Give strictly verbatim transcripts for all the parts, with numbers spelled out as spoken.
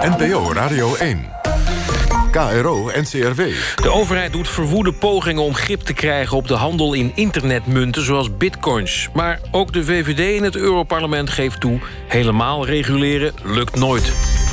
N P O Radio één. K R O N C R W. De overheid doet verwoede pogingen om grip te krijgen op de handel in internetmunten zoals bitcoins. Maar ook de V V D in het Europarlement geeft toe, helemaal reguleren lukt nooit.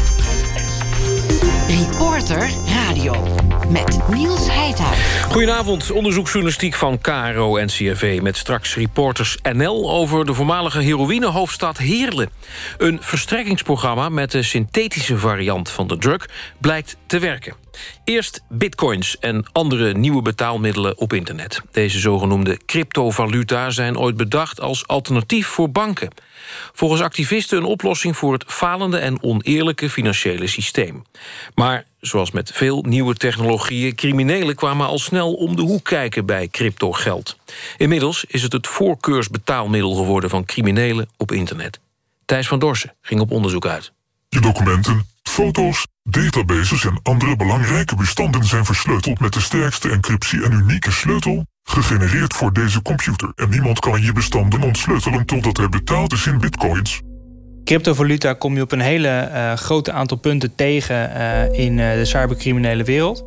Reporter Radio met Niels Heidhuis. Goedenavond, onderzoeksjournalistiek van K R O en C R V... met straks Reporters N L over de voormalige heroïnehoofdstad Heerlen. Een verstrekkingsprogramma met de synthetische variant van de drug blijkt te werken. Eerst bitcoins en andere nieuwe betaalmiddelen op internet. Deze zogenoemde cryptovaluta zijn ooit bedacht als alternatief voor banken. Volgens activisten een oplossing voor het falende en oneerlijke financiële systeem. Maar zoals met veel nieuwe technologieën, criminelen kwamen al snel om de hoek kijken bij cryptogeld. Inmiddels is het het voorkeursbetaalmiddel geworden van criminelen op internet. Thijs van Dorsen ging op onderzoek uit. Je documenten, foto's, databases en andere belangrijke bestanden zijn versleuteld met de sterkste encryptie en unieke sleutel, gegenereerd voor deze computer. En niemand kan je bestanden ontsleutelen totdat hij betaald is in bitcoins. Cryptovaluta kom je op een hele uh, grote aantal punten tegen uh, in uh, de cybercriminele wereld.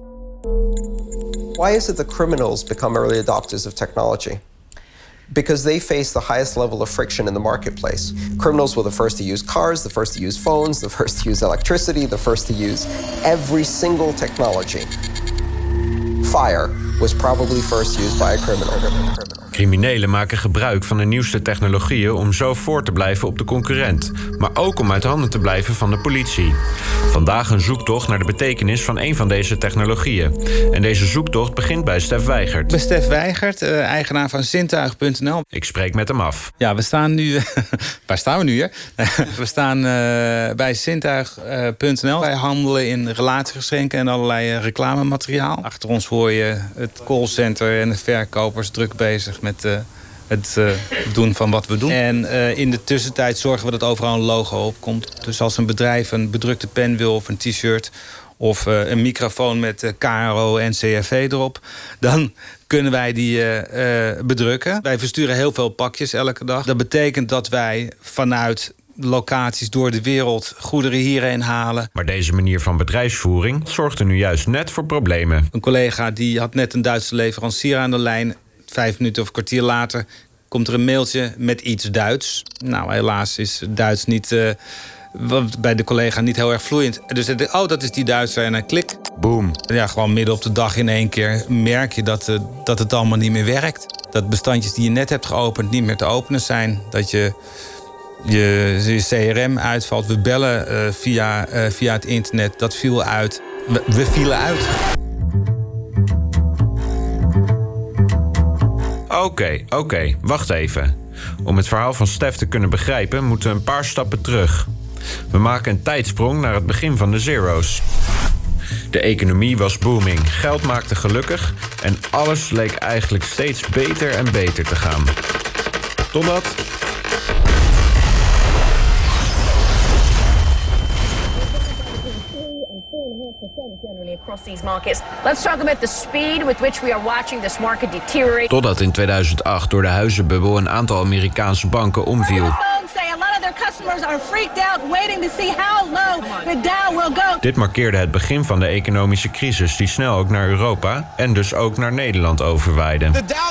Why is it that criminals become early adopters of technology? Because they face the highest level of friction in the marketplace. Criminals were the first to use cars, the first to use phones, the first to use electricity, the first to use every single technology. Fire was probably first used by a criminal. Criminelen maken gebruik van de nieuwste technologieën om zo voor te blijven op de concurrent, maar ook om uit handen te blijven van de politie. Vandaag een zoektocht naar de betekenis van een van deze technologieën. En deze zoektocht begint bij Stef Weigert. Bij Stef Weigert, uh, eigenaar van zintuig punt n l. Ik spreek met hem af. Ja, we staan nu... waar staan we nu hier? We staan uh, bij zintuig punt n l. Wij handelen in relatiegeschenken en allerlei uh, reclamemateriaal. Achter ons hoor je het callcenter en de verkopers druk bezig met uh, het uh, doen van wat we doen. En uh, in de tussentijd zorgen we dat overal een logo op komt. Dus als een bedrijf een bedrukte pen wil of een t-shirt of uh, een microfoon met uh, K R O en C R V erop, dan kunnen wij die uh, uh, bedrukken. Wij versturen heel veel pakjes elke dag. Dat betekent dat wij vanuit locaties door de wereld goederen hierheen halen. Maar deze manier van bedrijfsvoering zorgde nu juist net voor problemen. Een collega die had net een Duitse leverancier aan de lijn. Vijf minuten of een kwartier later komt er een mailtje met iets Duits. Nou, helaas is Duits niet, uh, bij de collega niet heel erg vloeiend. Dus hij dacht, oh, dat is die Duitser. En hij klik. Boom. Ja, gewoon midden op de dag in één keer merk je dat, uh, dat het allemaal niet meer werkt. Dat bestandjes die je net hebt geopend niet meer te openen zijn. Dat je je, je C R M uitvalt. We bellen uh, via, uh, via het internet. Dat viel uit. We, we vielen uit. Oké, okay, oké, okay, wacht even. Om het verhaal van Stef te kunnen begrijpen, moeten we een paar stappen terug. We maken een tijdsprong naar het begin van de zero's. De economie was booming, geld maakte gelukkig en alles leek eigenlijk steeds beter en beter te gaan. Totdat... Totdat in tweeduizend acht door de huizenbubbel een aantal Amerikaanse banken omviel. Dit markeerde het begin van de economische crisis die snel ook naar Europa en dus ook naar Nederland overwaaide.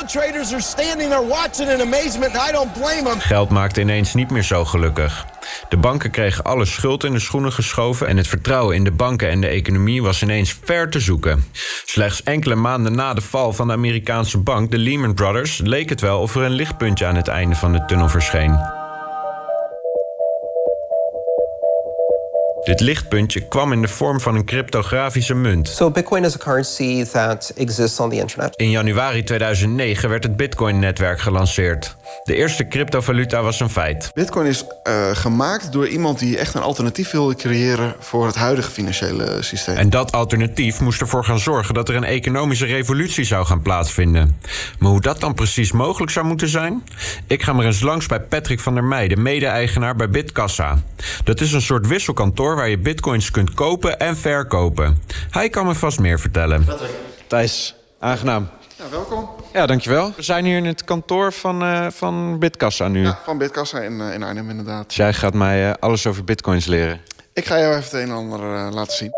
Geld maakte ineens niet meer zo gelukkig. De banken kregen alle schuld in de schoenen geschoven en het vertrouwen in de banken en de economie was ineens ver te zoeken. Slechts enkele maanden na de val van de Amerikaanse bank, de Lehman Brothers, leek het wel of er een lichtpuntje aan het einde van de tunnel verscheen. Dit lichtpuntje kwam in de vorm van een cryptografische munt. So Bitcoin is a currency that exists on the internet. In januari tweeduizend negen werd het Bitcoin-netwerk gelanceerd. De eerste cryptovaluta was een feit. Bitcoin is uh, gemaakt door iemand die echt een alternatief wilde creëren voor het huidige financiële systeem. En dat alternatief moest ervoor gaan zorgen dat er een economische revolutie zou gaan plaatsvinden. Maar hoe dat dan precies mogelijk zou moeten zijn? Ik ga maar eens langs bij Patrick van der Meijden, mede-eigenaar bij Bitkassa. Dat is een soort wisselkantoor waar je bitcoins kunt kopen en verkopen. Hij kan me vast meer vertellen. Patrick. Thijs, aangenaam. Ja, welkom. Ja, dankjewel. We zijn hier in het kantoor van, uh, van Bitkassa nu. Ja, van Bitkassa in, uh, in Arnhem inderdaad. Dus jij gaat mij uh, alles over bitcoins leren. Ik ga jou even het een en ander uh, laten zien.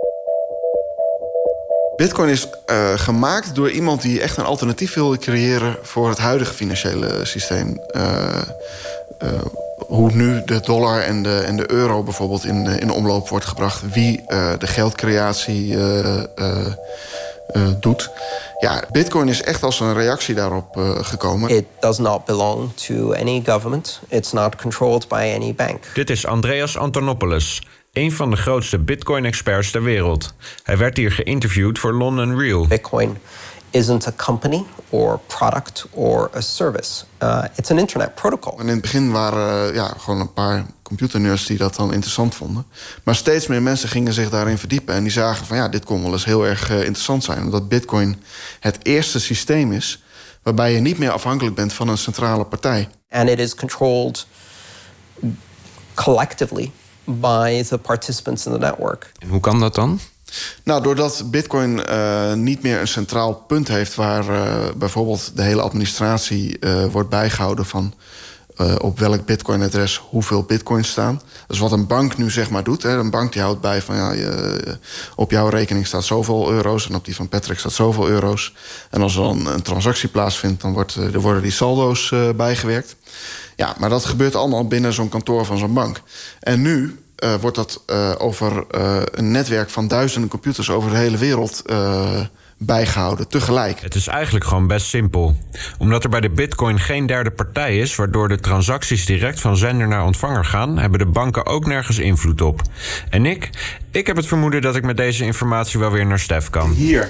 Bitcoin is uh, gemaakt door iemand die echt een alternatief wilde creëren voor het huidige financiële systeem. Uh, uh, hoe nu de dollar en de, en de euro bijvoorbeeld in, in omloop wordt gebracht. Wie uh, de geldcreatie uh, uh, uh, doet. Ja, Bitcoin is echt als een reactie daarop uh, gekomen. It does not belong to any government. It's not controlled by any bank. Dit is Andreas Antonopoulos, een van de grootste Bitcoin-experts ter wereld. Hij werd hier geïnterviewd voor London Real. Bitcoin isn't a company or product or a service. Uh, it's an internet protocol. En in het begin waren uh, ja, gewoon een paar computernerds die dat dan interessant vonden. Maar steeds meer mensen gingen zich daarin verdiepen. En die zagen van ja, dit kon wel eens heel erg uh, interessant zijn. Omdat Bitcoin het eerste systeem is waarbij je niet meer afhankelijk bent van een centrale partij. And it is controlled collectively by the participants in the network. En hoe kan dat dan? Nou, doordat Bitcoin uh, niet meer een centraal punt heeft waar uh, bijvoorbeeld de hele administratie uh, wordt bijgehouden van uh, op welk Bitcoin-adres hoeveel Bitcoins staan. Dat is wat een bank nu zeg maar doet. Hè. Een bank die houdt bij van ja, je, op jouw rekening staat zoveel euro's en op die van Patrick staat zoveel euro's. En als er dan een transactie plaatsvindt, dan wordt, uh, er worden die saldo's uh, bijgewerkt. Ja, maar dat gebeurt allemaal binnen zo'n kantoor van zo'n bank. En nu Uh, wordt dat uh, over uh, een netwerk van duizenden computers over de hele wereld uh, bijgehouden, tegelijk. Het is eigenlijk gewoon best simpel. Omdat er bij de Bitcoin geen derde partij is, waardoor de transacties direct van zender naar ontvanger gaan, hebben de banken ook nergens invloed op. En ik? Ik heb het vermoeden dat ik met deze informatie wel weer naar Stef kan. Hier.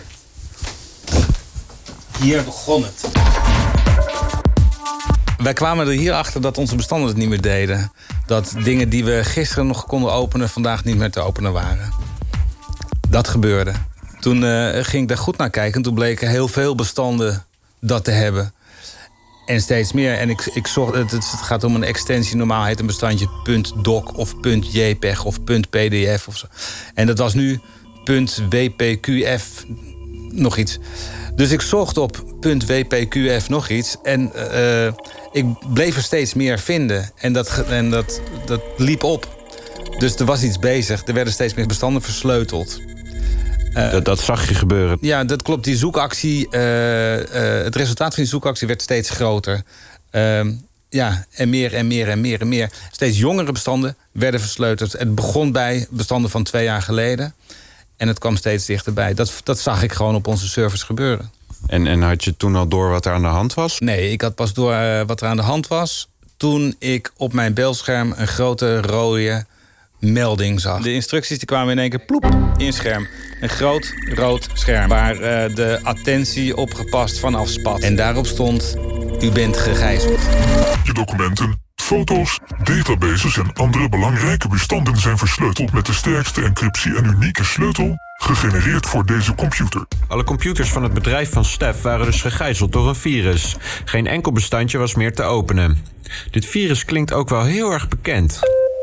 Hier begon het. Wij kwamen er hier achter dat onze bestanden het niet meer deden. Dat dingen die we gisteren nog konden openen, vandaag niet meer te openen waren. Dat gebeurde. Toen uh, ging ik daar goed naar kijken. Toen bleken heel veel bestanden dat te hebben. En steeds meer. En ik, ik zorg, het, het gaat om een extensie. Normaal heet een bestandje .doc of .jpeg of .pdf of zo. En dat was nu .wpqf nog iets. Dus ik zocht op .wpqf nog iets. En uh, ik bleef er steeds meer vinden. En, dat, en dat, dat liep op. Dus er was iets bezig. Er werden steeds meer bestanden versleuteld. Uh, dat, dat zag je gebeuren. Ja, dat klopt. Die zoekactie, uh, uh, het resultaat van die zoekactie werd steeds groter. Uh, ja, en meer en meer en meer en meer. Steeds jongere bestanden werden versleuteld. Het begon bij bestanden van twee jaar geleden. En het kwam steeds dichterbij. Dat, dat zag ik gewoon op onze servers gebeuren. En, en had je toen al door wat er aan de hand was? Nee, ik had pas door uh, wat er aan de hand was toen ik op mijn beeldscherm een grote rode melding zag. De instructies die kwamen in één keer ploep in het scherm. Een groot rood scherm waar uh, de attentie opgepast vanaf spat. En daarop stond: u bent gegijzeld. Je documenten, foto's, databases en andere belangrijke bestanden zijn versleuteld met de sterkste encryptie en unieke sleutel, gegenereerd voor deze computer. Alle computers van het bedrijf van Stef waren dus gegijzeld door een virus. Geen enkel bestandje was meer te openen. Dit virus klinkt ook wel heel erg bekend.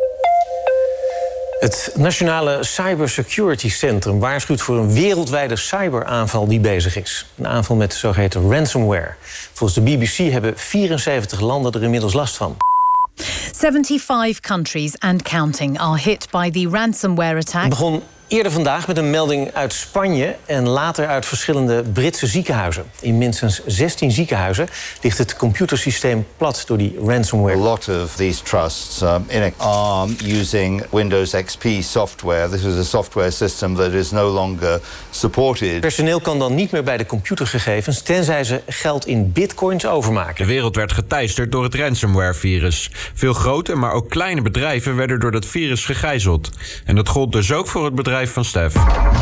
Het Nationale Cybersecurity Centrum waarschuwt voor een wereldwijde cyberaanval die bezig is. Een aanval met zogeheten ransomware. Volgens de B B C hebben vierenzeventig landen er inmiddels last van. seventy-five countries and counting are hit by the ransomware attack. Het begon eerder vandaag met een melding uit Spanje en later uit verschillende Britse ziekenhuizen. In minstens zestien ziekenhuizen ligt het computersysteem plat door die ransomware. A lot of these trusts um, in ARM using Windows X P software. This is a software system that is no longer supported. Personeel kan dan niet meer bij de computergegevens tenzij ze geld in bitcoins overmaken. De wereld werd geteisterd door het ransomware-virus. Veel grote, maar ook kleine bedrijven werden door dat virus gegijzeld. En dat gold dus ook voor het bedrijf van Stef.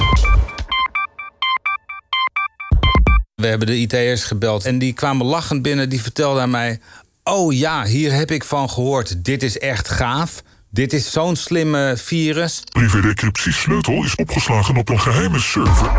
We hebben de I T'ers gebeld en die kwamen lachend binnen. Die vertelden aan mij: oh ja, hier heb ik van gehoord. Dit is echt gaaf. Dit is zo'n slimme virus. Privé-decryptiesleutel is opgeslagen op een geheime server.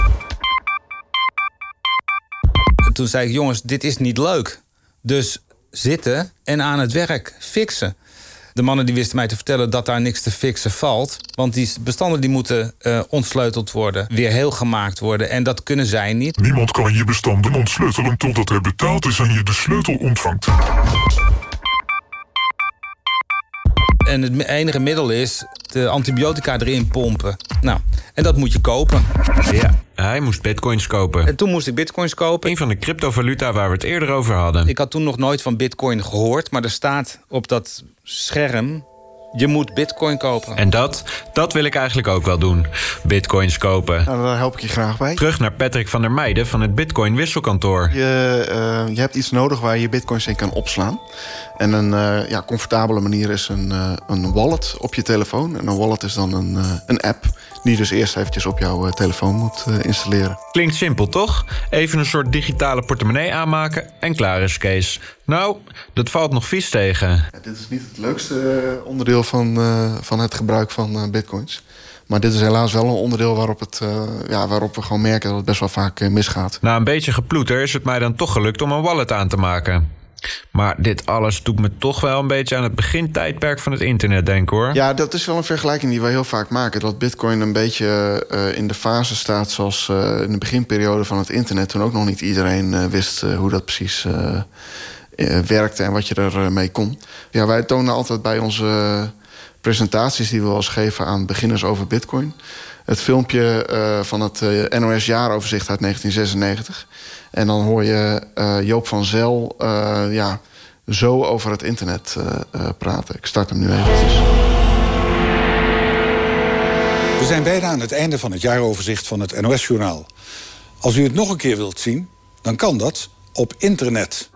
Toen zei ik: jongens, dit is niet leuk. Dus zitten en aan het werk fixen. De mannen die wisten mij te vertellen dat daar niks te fixen valt. Want die bestanden die moeten uh, ontsleuteld worden, weer heel gemaakt worden. En dat kunnen zij niet. Niemand kan je bestanden ontsleutelen totdat hij betaald is en je de sleutel ontvangt. En het enige middel is de antibiotica erin pompen. Nou, en dat moet je kopen. Ja, hij moest bitcoins kopen. En toen moest ik bitcoins kopen. Een van de cryptovaluta waar we het eerder over hadden. Ik had toen nog nooit van bitcoin gehoord, maar er staat op dat scherm: je moet bitcoin kopen. En dat, dat wil ik eigenlijk ook wel doen. Bitcoins kopen. Nou, daar help ik je graag bij. Terug naar Patrick van der Meijden van het Bitcoin wisselkantoor. Je, uh, je hebt iets nodig waar je je bitcoins in kan opslaan. En een uh, ja, comfortabele manier is een, uh, een wallet op je telefoon. En een wallet is dan een, uh, een app die je dus eerst eventjes op jouw uh, telefoon moet uh, installeren. Klinkt simpel, toch? Even een soort digitale portemonnee aanmaken en klaar is Kees. Nou, dat valt nog vies tegen. Ja, dit is niet het leukste uh, onderdeel van, uh, van het gebruik van uh, bitcoins. Maar dit is helaas wel een onderdeel waarop, het, uh, ja, waarop we gewoon merken dat het best wel vaak uh, misgaat. Na een beetje geploeter is het mij dan toch gelukt om een wallet aan te maken. Maar dit alles doet me toch wel een beetje aan het begintijdperk van het internet denken, hoor. Ja, dat is wel een vergelijking die we heel vaak maken. Dat bitcoin een beetje uh, in de fase staat zoals uh, in de beginperiode van het internet. Toen ook nog niet iedereen uh, wist uh, hoe dat precies uh, uh, werkte en wat je ermee uh, kon. Ja, wij tonen altijd bij onze uh, presentaties die we wel eens geven aan beginners over bitcoin het filmpje uh, van het uh, N O S-jaaroverzicht uit negentien zesennegentig. En dan hoor je uh, Joop van Zel uh, ja, zo over het internet uh, uh, praten. Ik start hem nu eventjes. We zijn bijna aan het einde van het jaaroverzicht van het N O S-journaal. Als u het nog een keer wilt zien, dan kan dat op internet.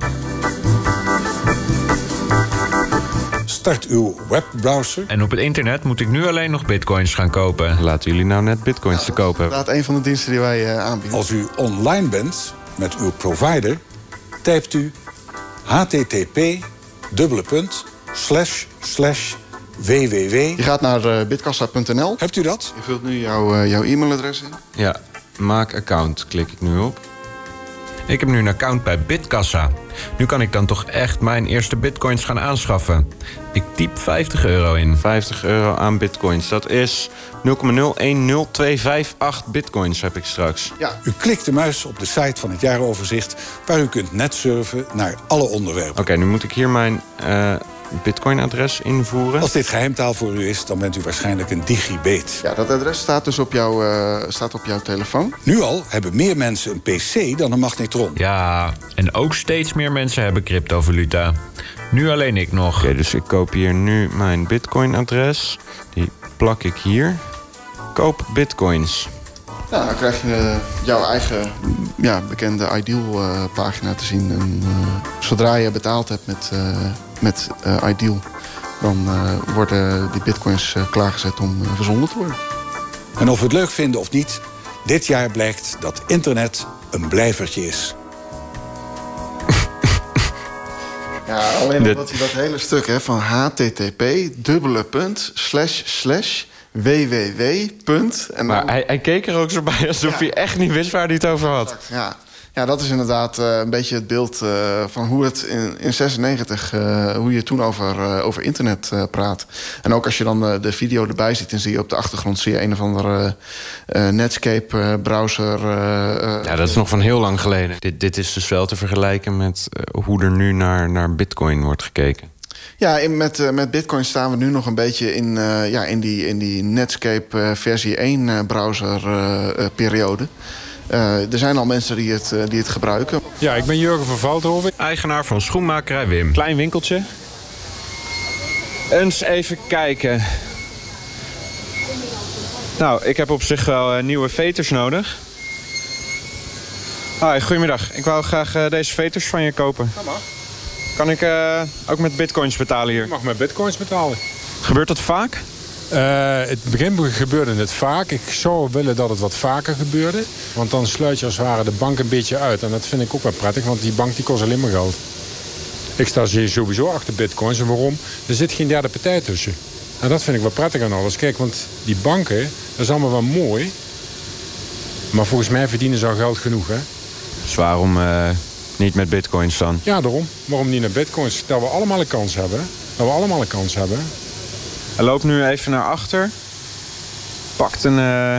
Start uw webbrowser. En op het internet moet ik nu alleen nog bitcoins gaan kopen. Laten jullie nou net bitcoins ja, te kopen. Dat is een van de diensten die wij uh, aanbieden. Als u online bent met uw provider, typt u http dubbele punt slash slash www. Je gaat naar uh, bitkassa punt n l. Hebt u dat? Je vult nu jouw, uh, jouw e-mailadres in. Ja, maak account klik ik nu op. Ik heb nu een account bij Bitkassa. Nu kan ik dan toch echt mijn eerste bitcoins gaan aanschaffen. Ik typ vijftig euro in. vijftig euro aan bitcoins. Dat is nul komma nul een nul twee vijf acht bitcoins heb ik straks. Ja. U klikt de muis op de site van het jaaroverzicht, waar u kunt netsurfen naar alle onderwerpen. Oké, okay, nu moet ik hier mijn uh, bitcoin-adres invoeren. Als dit geheimtaal voor u is, dan bent u waarschijnlijk een digibet. Ja, dat adres staat dus op, jou, uh, staat op jouw telefoon. Nu al hebben meer mensen een pc dan een magnetron. Ja, en ook steeds meer mensen hebben cryptovaluta. Nu alleen ik nog. Oké, okay, dus ik kopieer nu mijn bitcoin-adres. Die plak ik hier. Koop bitcoins. Nou, dan krijg je uh, jouw eigen ja, bekende Ideal-pagina uh, te zien. En, uh, zodra je betaald hebt met, uh, met uh, Ideal, dan uh, worden die bitcoins uh, klaargezet om uh, verzonden te worden. En of we het leuk vinden of niet, dit jaar blijkt dat internet een blijvertje is. Ja, alleen omdat hij dat hele stuk hè, van http dubbele punt slash slash www. Punt, en maar dan... hij, hij keek er ook zo bij alsof ja. hij echt niet wist waar hij het over had. Ja, ja dat is inderdaad uh, een beetje het beeld uh, van hoe het in, in zesennegentig... Uh, hoe je toen over, uh, over internet uh, praat. En ook als je dan uh, de video erbij ziet... en zie je op de achtergrond zie je een of andere uh, Netscape uh, browser. Uh, uh, ja, dat is nog van heel lang geleden. Dit, dit is dus wel te vergelijken met uh, hoe er nu naar, naar bitcoin wordt gekeken. Ja, in, met, uh, met Bitcoin staan we nu nog een beetje in, uh, ja, in, die, in die Netscape uh, versie één uh, browser uh, uh, periode. Uh, er zijn al mensen die het, uh, die het gebruiken. Ja, ik ben Jurgen van Veldhoven. Eigenaar van schoenmakerij Wim. Klein winkeltje. Eens even kijken. Nou, ik heb op zich wel uh, nieuwe veters nodig. Hi, goedemiddag. Ik wou graag uh, deze veters van je kopen. Dat mag. Kan ik uh, ook met bitcoins betalen hier? Je mag met bitcoins betalen. Gebeurt dat vaak? Uh, in het begin gebeurde het vaak. Ik zou willen dat het wat vaker gebeurde. Want dan sluit je als het ware de bank een beetje uit. En dat vind ik ook wel prettig, want die bank die kost alleen maar geld. Ik sta sowieso achter bitcoins. En waarom? Er zit geen derde partij tussen. En dat vind ik wel prettig aan alles. Kijk, want die banken, dat is allemaal wel mooi. Maar volgens mij verdienen ze al geld genoeg, hè? Dus waarom uh, niet met bitcoins dan? Ja, daarom. Waarom niet met bitcoins? Dat we allemaal een kans hebben. Dat we allemaal een kans hebben. Hij loopt nu even naar achter. Pakt een, uh,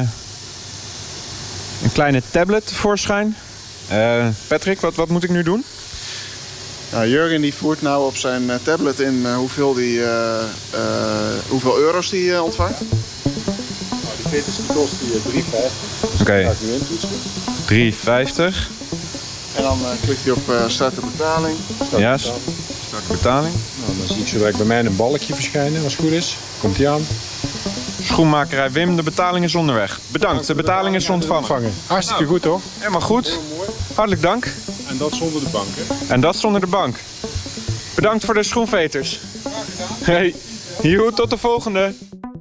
een kleine tablet tevoorschijn. Uh, Patrick, wat, wat moet ik nu doen? Nou, Jurgen die voert nou op zijn uh, tablet in uh, hoeveel, die, uh, uh, hoeveel euro's die uh, ontvangt. Nou, die Peters die kost die drie vijftig. Oké. Okay. Gaat nu intoetsen. drie vijftig. En dan uh, klikt hij op uh, start de betaling. Start ja, start de betaling. Nou, dan zie ik zo direct bij mij een balkje verschijnen, als het goed is. Komt hij aan. Schoenmakerij Wim, de betaling is onderweg. Bedankt, de betaling is ontvangen. Hartstikke nou, goed, toch? Helemaal goed. Hartelijk dank. En dat zonder de bank, hè? En dat zonder de bank. Bedankt voor de schoenveters. Hey, joe, tot de volgende.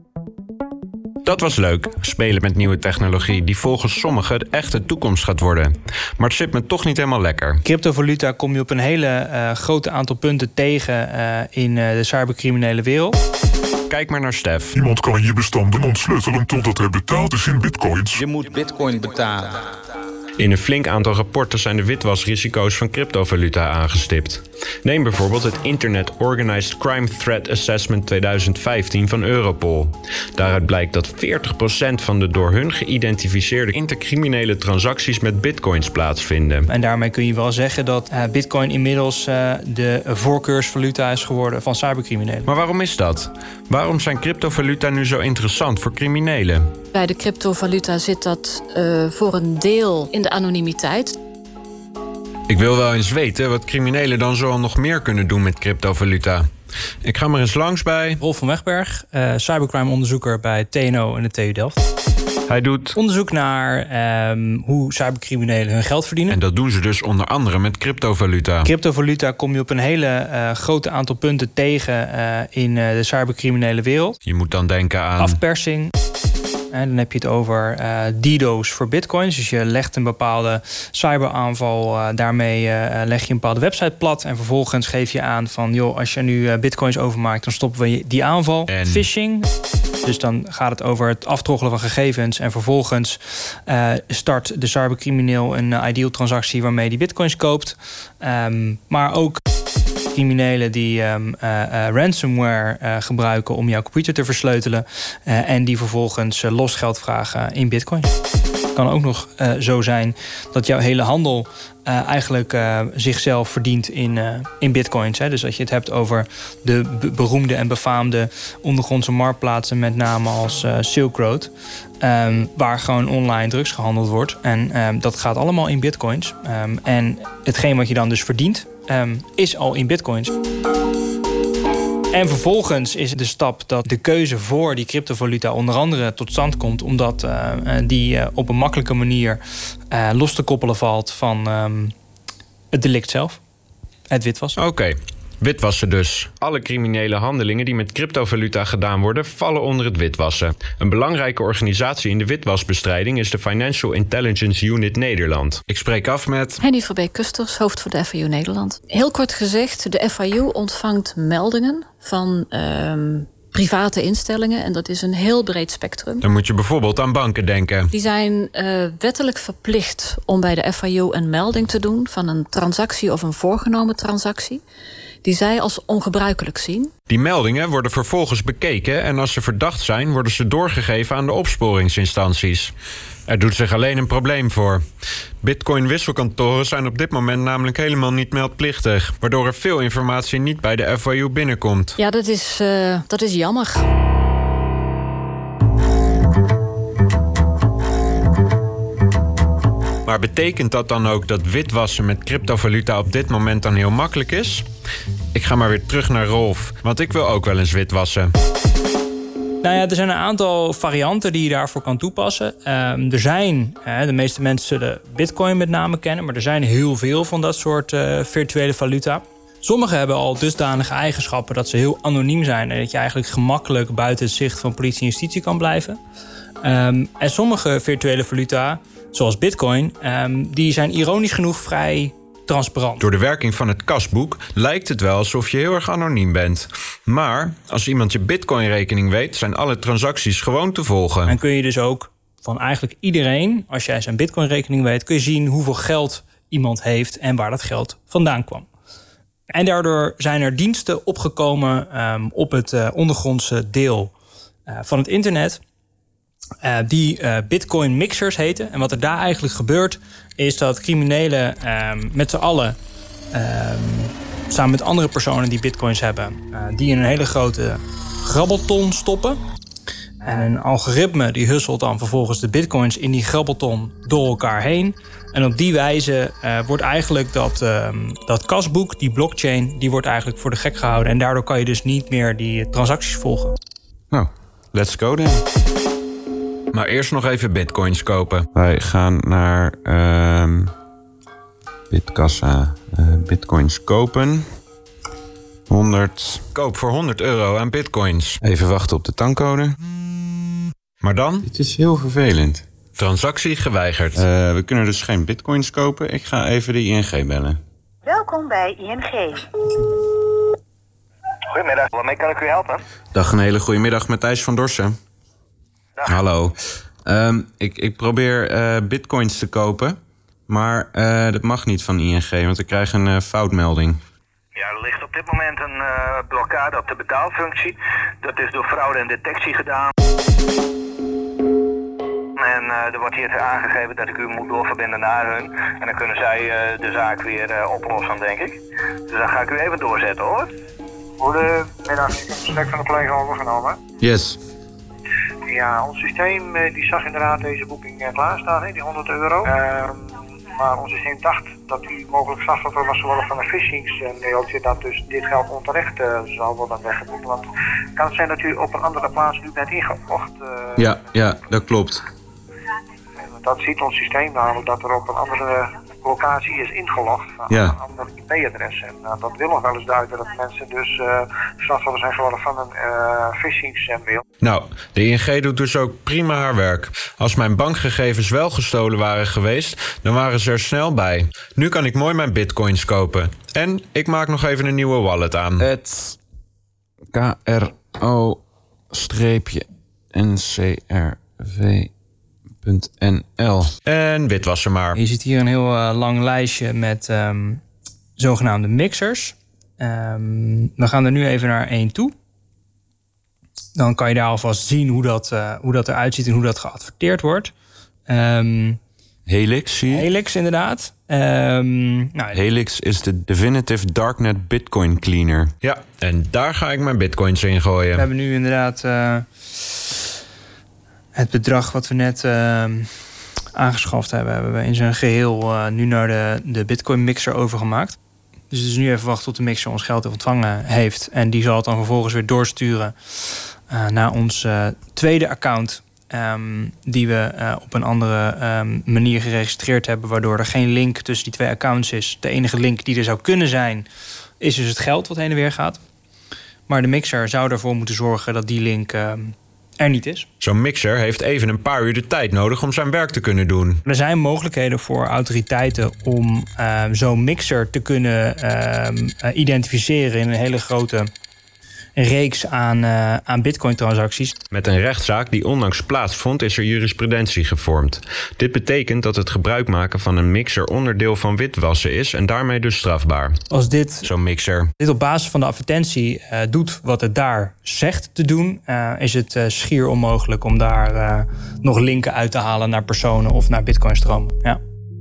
Dat was leuk, spelen met nieuwe technologie die volgens sommigen de echte toekomst gaat worden. Maar het zit me toch niet helemaal lekker. Cryptovaluta kom je op een hele uh, grote aantal punten tegen uh, in uh, de cybercriminele wereld. Kijk maar naar Stef. Iemand kan je bestanden ontsleutelen totdat hij betaald is in bitcoins. Je moet bitcoin betalen. In een flink aantal rapporten zijn de witwasrisico's van cryptovaluta aangestipt. Neem bijvoorbeeld het Internet Organized Crime Threat Assessment tweeduizend vijftien van Europol. Daaruit blijkt dat veertig procent van de door hun geïdentificeerde intercriminele transacties met bitcoins plaatsvinden. En daarmee kun je wel zeggen dat uh, bitcoin inmiddels uh, de voorkeursvaluta is geworden van cybercriminelen. Maar waarom is dat? Waarom zijn cryptovaluta nu zo interessant voor criminelen? Bij de cryptovaluta zit dat uh, voor een deel in de anonimiteit. Ik wil wel eens weten wat criminelen dan zoal nog meer kunnen doen met cryptovaluta. Ik ga maar eens langs bij Rolf van Wegberg, uh, cybercrime-onderzoeker bij T N O en de T U Delft. Hij doet onderzoek naar um, hoe cybercriminelen hun geld verdienen. En dat doen ze dus onder andere met cryptovaluta. Cryptovaluta kom je op een hele uh, grote aantal punten tegen uh, in uh, de cybercriminele wereld. Je moet dan denken aan afpersing. En dan heb je het over uh, DDoS voor bitcoins. Dus je legt een bepaalde cyberaanval. Uh, daarmee uh, leg je een bepaalde website plat. En vervolgens geef je aan van, joh, als je nu uh, bitcoins overmaakt, dan stoppen we die aanval. En phishing. Dus dan gaat het over het aftroggelen van gegevens. En vervolgens uh, start de cybercrimineel een uh, ideal transactie waarmee die bitcoins koopt. Um, maar ook criminelen die um, uh, uh, ransomware uh, gebruiken om jouw computer te versleutelen. Uh, en die vervolgens uh, los geld vragen in bitcoins. Het kan ook nog uh, zo zijn dat jouw hele handel uh, eigenlijk uh, zichzelf verdient in, uh, in bitcoins. Hè. Dus dat je het hebt over de be- beroemde en befaamde ondergrondse marktplaatsen, met name als uh, Silk Road. Um, waar gewoon online drugs gehandeld wordt. En um, dat gaat allemaal in bitcoins. Um, en hetgeen wat je dan dus verdient, um, is al in bitcoins. En vervolgens is de stap dat de keuze voor die cryptovaluta onder andere tot stand komt, omdat uh, die uh, op een makkelijke manier uh, los te koppelen valt van um, het delict zelf. Het witwassen. Oké. Okay. Witwassen dus. Alle criminele handelingen die met cryptovaluta gedaan worden, vallen onder het witwassen. Een belangrijke organisatie in de witwasbestrijding is de Financial Intelligence Unit Nederland. Ik spreek af met Henny Verbeek-Kusters, hoofd voor de F I U Nederland. Heel kort gezegd, de F I U ontvangt meldingen van um, private instellingen. En dat is een heel breed spectrum. Dan moet je bijvoorbeeld aan banken denken. Die zijn uh, wettelijk verplicht om bij de F I U een melding te doen van een transactie of een voorgenomen transactie die zij als ongebruikelijk zien. Die meldingen worden vervolgens bekeken en als ze verdacht zijn, worden ze doorgegeven aan de opsporingsinstanties. Er doet zich alleen een probleem voor. Bitcoin-wisselkantoren zijn op dit moment namelijk helemaal niet meldplichtig, waardoor er veel informatie niet bij de F I U binnenkomt. Ja, dat is, uh, dat is jammer. Maar betekent dat dan ook dat witwassen met cryptovaluta op dit moment dan heel makkelijk is? Ik ga maar weer terug naar Rolf, want ik wil ook wel eens witwassen. Nou ja, er zijn een aantal varianten die je daarvoor kan toepassen. Um, er zijn, uh, de meeste mensen zullen bitcoin met name kennen, maar er zijn heel veel van dat soort uh, virtuele valuta. Sommige hebben al dusdanige eigenschappen dat ze heel anoniem zijn en dat je eigenlijk gemakkelijk buiten het zicht van politie en justitie kan blijven. Um, en sommige virtuele valuta, zoals bitcoin, um, die zijn ironisch genoeg vrij transparant. Door de werking van het kasboek lijkt het wel alsof je heel erg anoniem bent. Maar als iemand je bitcoin-rekening weet, zijn alle transacties gewoon te volgen. En kun je dus ook van eigenlijk iedereen, als jij zijn bitcoin-rekening weet, kun je zien hoeveel geld iemand heeft en waar dat geld vandaan kwam. En daardoor zijn er diensten opgekomen um, op het uh, ondergrondse deel uh, van het internet, Uh, die uh, bitcoin mixers heten. En wat er daar eigenlijk gebeurt, is dat criminelen um, met z'n allen um, samen met andere personen die bitcoins hebben, uh, die in een hele grote grabbelton stoppen. En een algoritme die hustelt dan vervolgens de bitcoins in die grabbelton door elkaar heen. En op die wijze uh, wordt eigenlijk dat, uh, dat kasboek, die blockchain, die wordt eigenlijk voor de gek gehouden. En daardoor kan je dus niet meer die transacties volgen. Nou, let's go then. Maar eerst nog even bitcoins kopen. Wij gaan naar uh, Bitkassa. Uh, bitcoins kopen. honderd. Koop voor honderd euro aan bitcoins. Even wachten op de tankcode. Maar dan? Het is heel vervelend. Transactie geweigerd. Uh, we kunnen dus geen bitcoins kopen. Ik ga even de I N G bellen. Welkom bij I N G. Goedemiddag, waarmee kan ik u helpen? Dag, een hele goede middag, Matthijs van Dorsen. Dag. Hallo. Um, ik, ik probeer uh, bitcoins te kopen, maar uh, dat mag niet van I N G, want ik krijg een uh, foutmelding. Ja, er ligt op dit moment een uh, blokkade op de betaalfunctie. Dat is door fraude en detectie gedaan. En uh, er wordt hier aangegeven dat ik u moet doorverbinden naar hun. En dan kunnen zij uh, de zaak weer uh, oplossen, denk ik. Dus dan ga ik u even doorzetten, hoor. Goedemiddag, ik heb een gesprek van de collega overgenomen. Yes. Ja, ons systeem uh, die zag inderdaad deze boeking uh, klaarstaan, hè, die honderd euro. Uh, maar ons systeem dacht dat u mogelijk slachtoffer was geworden van een phishing-mailtje, dat dus dit geld onterecht uh, zal worden weggeboekt. Want kan het zijn dat u op een andere plaats nu bent ingelogd? Uh, ja, ja, dat klopt. Dat ziet ons systeem namelijk, dat er op een andere locatie is ingelogd van ja. een ander I P-adres. En uh, dat wil nog wel eens duiden dat mensen dus uh, slachtoffer zijn geworden van een uh, phishing-mail. Nou, de I N G doet dus ook prima haar werk. Als mijn bankgegevens wel gestolen waren geweest, dan waren ze er snel bij. Nu kan ik mooi mijn bitcoins kopen. En ik maak nog even een nieuwe wallet aan. Het K R O-N C R V N L. En witwassen maar. Je ziet hier een heel uh, lang lijstje met um, zogenaamde mixers. Um, we gaan er nu even naar één toe. Dan kan je daar alvast zien hoe dat, uh, hoe dat eruit ziet en hoe dat geadverteerd wordt. Um, Helix, zie je? Helix, inderdaad. Um, nou, Helix is de Definitive Darknet Bitcoin Cleaner. Ja, en daar ga ik mijn bitcoins in gooien. We hebben nu inderdaad uh, het bedrag wat we net uh, aangeschaft hebben, hebben we in zijn geheel uh, nu naar de, de Bitcoin mixer overgemaakt. Dus het is nu even wachten tot de mixer ons geld ontvangen heeft. En die zal het dan vervolgens weer doorsturen uh, naar ons uh, tweede account. Um, die we uh, op een andere um, manier geregistreerd hebben, waardoor er geen link tussen die twee accounts is. De enige link die er zou kunnen zijn, is dus het geld wat heen en weer gaat. Maar de mixer zou ervoor moeten zorgen dat die link uh, er niet is. Zo'n mixer heeft even een paar uur de tijd nodig om zijn werk te kunnen doen. Er zijn mogelijkheden voor autoriteiten om uh, zo'n mixer te kunnen uh, uh, identificeren in een hele grote reeks aan, uh, aan bitcoin-transacties. Met een rechtszaak die onlangs plaatsvond, is er jurisprudentie gevormd. Dit betekent dat het gebruik maken van een mixer onderdeel van witwassen is en daarmee dus strafbaar. Als dit, zo'n mixer dit op basis van de advertentie uh, doet wat het daar zegt te doen, uh, is het uh, schier onmogelijk om daar uh, nog linken uit te halen naar personen of naar bitcoinstromen. Ja.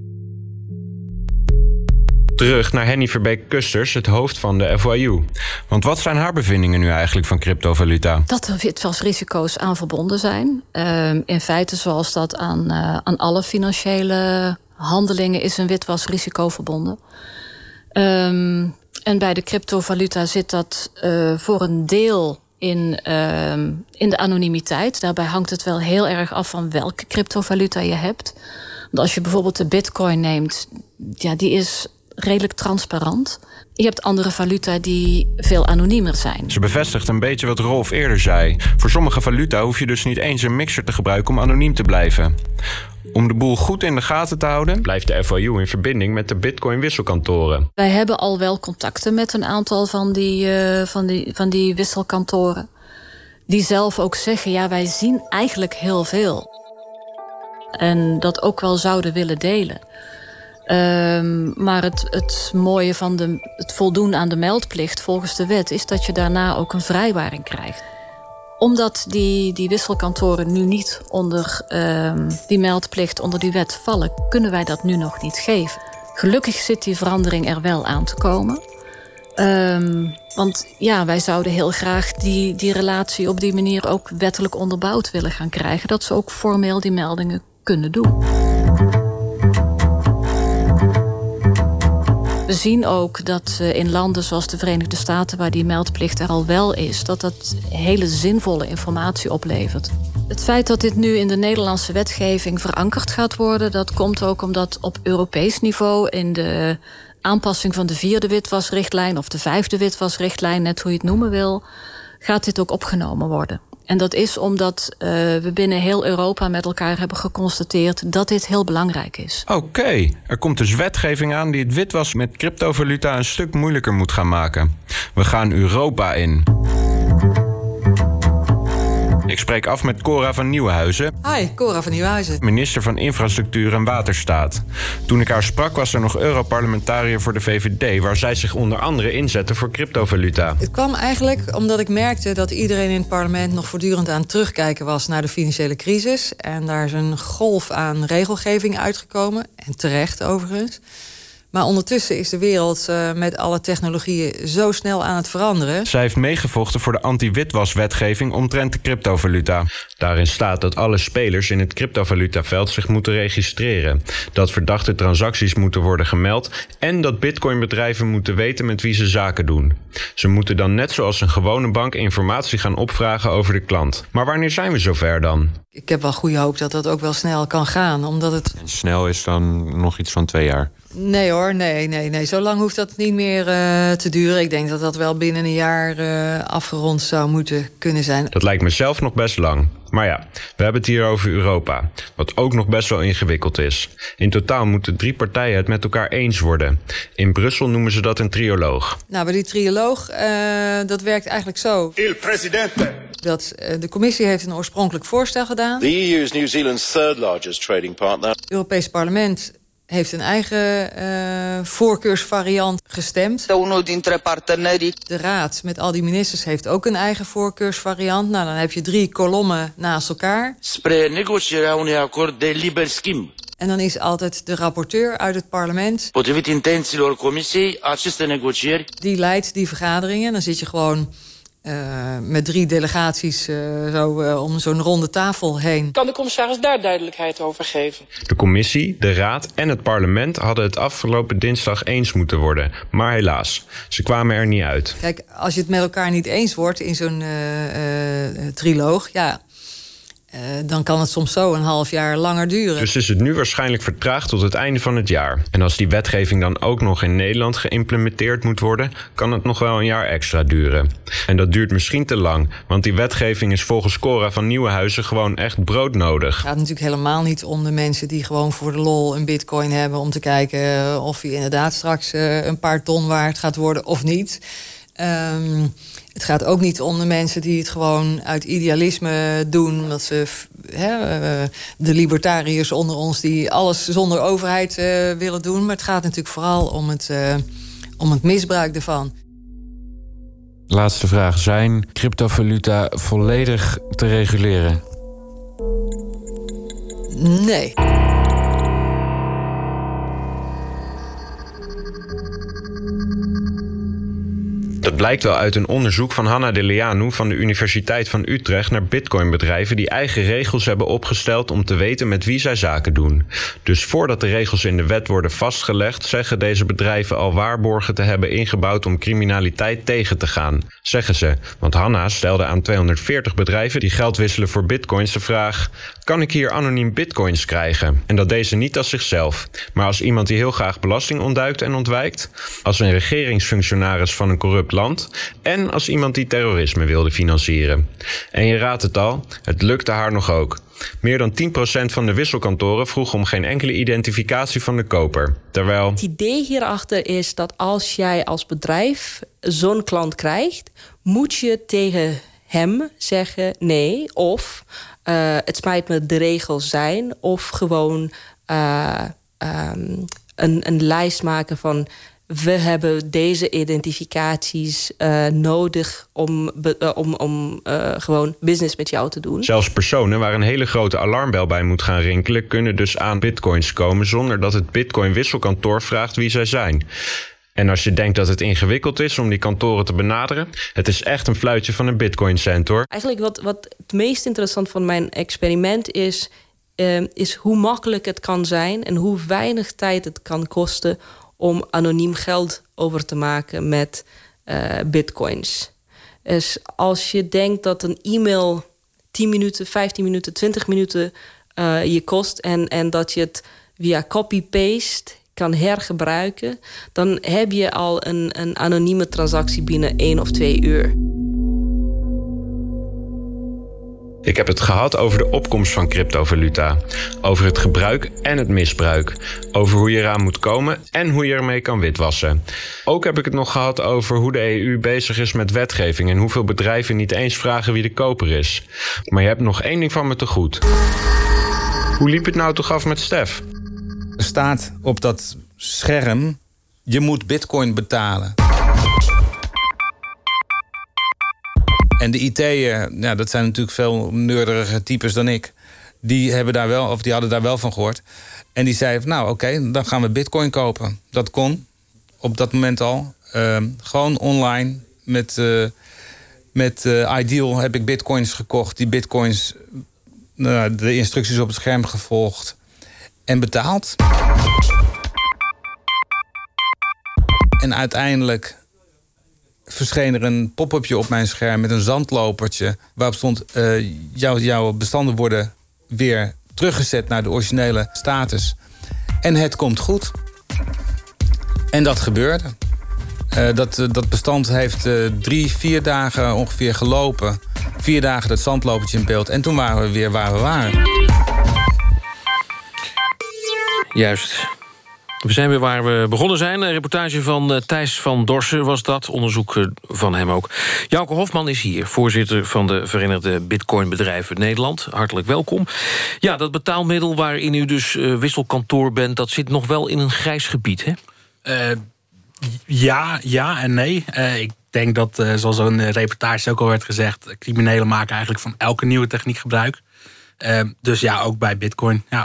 Terug naar Henny Verbeek-Kusters, het hoofd van de F Y U. Want wat zijn haar bevindingen nu eigenlijk van cryptovaluta? Dat er witwasrisico's aan verbonden zijn. Uh, in feite zoals dat aan, uh, aan alle financiële handelingen is een witwasrisico verbonden. Um, en bij de cryptovaluta zit dat uh, voor een deel in, uh, in de anonimiteit. Daarbij hangt het wel heel erg af van welke cryptovaluta je hebt. Want als je bijvoorbeeld de bitcoin neemt, ja, die is redelijk transparant. Je hebt andere valuta die veel anoniemer zijn. Ze bevestigt een beetje wat Rolf eerder zei. Voor sommige valuta hoef je dus niet eens een mixer te gebruiken om anoniem te blijven. Om de boel goed in de gaten te houden, blijft de F Y U in verbinding met de Bitcoin-wisselkantoren. Wij hebben al wel contacten met een aantal van die, uh, van die, van die wisselkantoren. Die zelf ook zeggen, ja, wij zien eigenlijk heel veel. En dat ook wel zouden willen delen. Um, maar het, het mooie van de, het voldoen aan de meldplicht volgens de wet is dat je daarna ook een vrijwaring krijgt. Omdat die, die wisselkantoren nu niet onder um, die meldplicht, onder die wet vallen, kunnen wij dat nu nog niet geven. Gelukkig zit die verandering er wel aan te komen. Um, want ja, wij zouden heel graag die, die relatie op die manier ook wettelijk onderbouwd willen gaan krijgen. Dat ze ook formeel die meldingen kunnen doen. We zien ook dat in landen zoals de Verenigde Staten, waar die meldplicht er al wel is, dat dat hele zinvolle informatie oplevert. Het feit dat dit nu in de Nederlandse wetgeving verankerd gaat worden, dat komt ook omdat op Europees niveau in de aanpassing van de vierde witwasrichtlijn of de vijfde witwasrichtlijn, net hoe je het noemen wil, gaat dit ook opgenomen worden. En dat is omdat uh, we binnen heel Europa met elkaar hebben geconstateerd dat dit heel belangrijk is. Oké, okay. Er komt dus wetgeving aan die het witwassen met cryptovaluta een stuk moeilijker moet gaan maken. We gaan Europa in. Ik spreek af met Cora van Nieuwenhuizen. Hi, Cora van Nieuwenhuizen. Minister van Infrastructuur en Waterstaat. Toen ik haar sprak was er nog Europarlementariër voor de V V D, waar zij zich onder andere inzette voor cryptovaluta. Het kwam eigenlijk omdat ik merkte dat iedereen in het parlement nog voortdurend aan het terugkijken was naar de financiële crisis. En daar is een golf aan regelgeving uitgekomen. En terecht overigens. Maar ondertussen is de wereld uh, met alle technologieën zo snel aan het veranderen. Zij heeft meegevochten voor de anti-witwaswetgeving omtrent de cryptovaluta. Daarin staat dat alle spelers in het cryptovalutaveld zich moeten registreren, dat verdachte transacties moeten worden gemeld en dat bitcoinbedrijven moeten weten met wie ze zaken doen. Ze moeten dan net zoals een gewone bank informatie gaan opvragen over de klant. Maar wanneer zijn we zover dan? Ik heb wel goede hoop dat dat ook wel snel kan gaan, omdat het... En snel is dan nog iets van twee jaar? Nee hoor, nee, nee, nee. Zo lang hoeft dat niet meer uh, te duren. Ik denk dat dat wel binnen een jaar uh, afgerond zou moeten kunnen zijn. Dat lijkt me zelf nog best lang. Maar ja, we hebben het hier over Europa, wat ook nog best wel ingewikkeld is. In totaal moeten drie partijen het met elkaar eens worden. In Brussel noemen ze dat een trioloog. Nou, bij die trioloog, uh, dat werkt eigenlijk zo. Il presidente. Dat uh, de commissie heeft een oorspronkelijk voorstel gedaan. The E U is New Zealand's third largest trading partner. Het Europees Parlement heeft een eigen uh, voorkeursvariant gestemd. De Raad met al die ministers heeft ook een eigen voorkeursvariant. Nou, dan heb je drie kolommen naast elkaar. En dan is altijd de rapporteur uit het parlement. Die leidt die vergaderingen. Dan zit je gewoon Uh, met drie delegaties uh, zo, uh, om zo'n ronde tafel heen. Kan de commissaris daar duidelijkheid over geven? De commissie, de raad en het parlement hadden het afgelopen dinsdag eens moeten worden. Maar helaas, ze kwamen er niet uit. Kijk, als je het met elkaar niet eens wordt in zo'n uh, uh, triloog, ja, Uh, dan kan het soms zo een half jaar langer duren. Dus is het nu waarschijnlijk vertraagd tot het einde van het jaar. En als die wetgeving dan ook nog in Nederland geïmplementeerd moet worden, kan het nog wel een jaar extra duren. En dat duurt misschien te lang, want die wetgeving is volgens Cora van Nieuwenhuizen gewoon echt broodnodig. Het gaat natuurlijk helemaal niet om de mensen die gewoon voor de lol een bitcoin hebben om te kijken of hij inderdaad straks uh, een paar ton waard gaat worden of niet. Um, Het gaat ook niet om de mensen die het gewoon uit idealisme doen. Omdat ze, hè, de libertariërs onder ons die alles zonder overheid uh, willen doen. Maar het gaat natuurlijk vooral om het, uh, om het misbruik ervan. Laatste vraag. Zijn cryptovaluta volledig te reguleren? Nee. Dat blijkt wel uit een onderzoek van Hanna de Leanu van de Universiteit van Utrecht naar bitcoinbedrijven die eigen regels hebben opgesteld om te weten met wie zij zaken doen. Dus voordat de regels in de wet worden vastgelegd, zeggen deze bedrijven al waarborgen te hebben ingebouwd om criminaliteit tegen te gaan. Zeggen ze, want Hanna stelde aan tweehonderdveertig bedrijven die geld wisselen voor bitcoins de vraag: kan ik hier anoniem bitcoins krijgen? En dat deed ze niet als zichzelf, maar als iemand die heel graag belasting ontduikt en ontwijkt, als een regeringsfunctionaris van een corrupt land en als iemand die terrorisme wilde financieren. En je raadt het al, het lukte haar nog ook. Meer dan tien procent van de wisselkantoren vroeg om geen enkele identificatie van de koper. Terwijl het idee hierachter is dat als jij als bedrijf zo'n klant krijgt, moet je tegen hem zeggen nee, of uh, het spijt me, de regels zijn, of gewoon uh, um, een, een lijst maken van: we hebben deze identificaties uh, nodig om, uh, om, om uh, gewoon business met jou te doen. Zelfs personen waar een hele grote alarmbel bij moet gaan rinkelen, kunnen dus aan bitcoins komen zonder dat het bitcoin wisselkantoor vraagt wie zij zijn. En als je denkt dat het ingewikkeld is om die kantoren te benaderen, het is echt een fluitje van een bitcoin-cent, hoor. Eigenlijk wat, wat het meest interessant van mijn experiment is, uh, is hoe makkelijk het kan zijn en hoe weinig tijd het kan kosten om anoniem geld over te maken met uh, bitcoins. Dus als je denkt dat een e-mail tien minuten, vijftien minuten, twintig minuten uh, je kost en, en dat je het via copy-paste kan hergebruiken, dan heb je al een, een anonieme transactie binnen één of twee uur. Ik heb het gehad over de opkomst van cryptovaluta. Over het gebruik en het misbruik. Over hoe je eraan moet komen en hoe je ermee kan witwassen. Ook heb ik het nog gehad over hoe de E U bezig is met wetgeving en hoeveel bedrijven niet eens vragen wie de koper is. Maar je hebt nog één ding van me te goed. Hoe liep het nou toch af met Stef? Er staat op dat scherm, je moet bitcoin betalen. En de I T'er, ja, dat zijn natuurlijk veel neurderige types dan ik. Die, hebben daar wel, of die hadden daar wel van gehoord. En die zeiden, nou oké, okay, dan gaan we bitcoin kopen. Dat kon op dat moment al. Uh, gewoon online. Met, uh, met uh, Ideal heb ik bitcoins gekocht. Die bitcoins, uh, de instructies op het scherm gevolgd. En betaald. En uiteindelijk verscheen er een pop-upje op mijn scherm met een zandlopertje waarop stond, uh, jouw, jouw bestanden worden weer teruggezet naar de originele status. En het komt goed. En dat gebeurde. Uh, dat, uh, dat bestand heeft uh, drie, vier dagen ongeveer gelopen. Vier dagen dat zandlopertje in beeld. En toen waren we weer waar we waren. Juist. We zijn weer waar we begonnen zijn. Een reportage van uh, Thijs van Dorsen was dat. Onderzoek uh, van hem ook. Jouke Hofman is hier, voorzitter van de Verenigde Bitcoinbedrijven Nederland. Hartelijk welkom. Ja, dat betaalmiddel waarin u dus uh, wisselkantoor bent, dat zit nog wel in een grijs gebied, hè? Uh, ja, ja en nee. Uh, ik denk dat, uh, zoals in de reportage ook al werd gezegd, criminelen maken eigenlijk van elke nieuwe techniek gebruik. Uh, dus ja, ook bij Bitcoin, ja.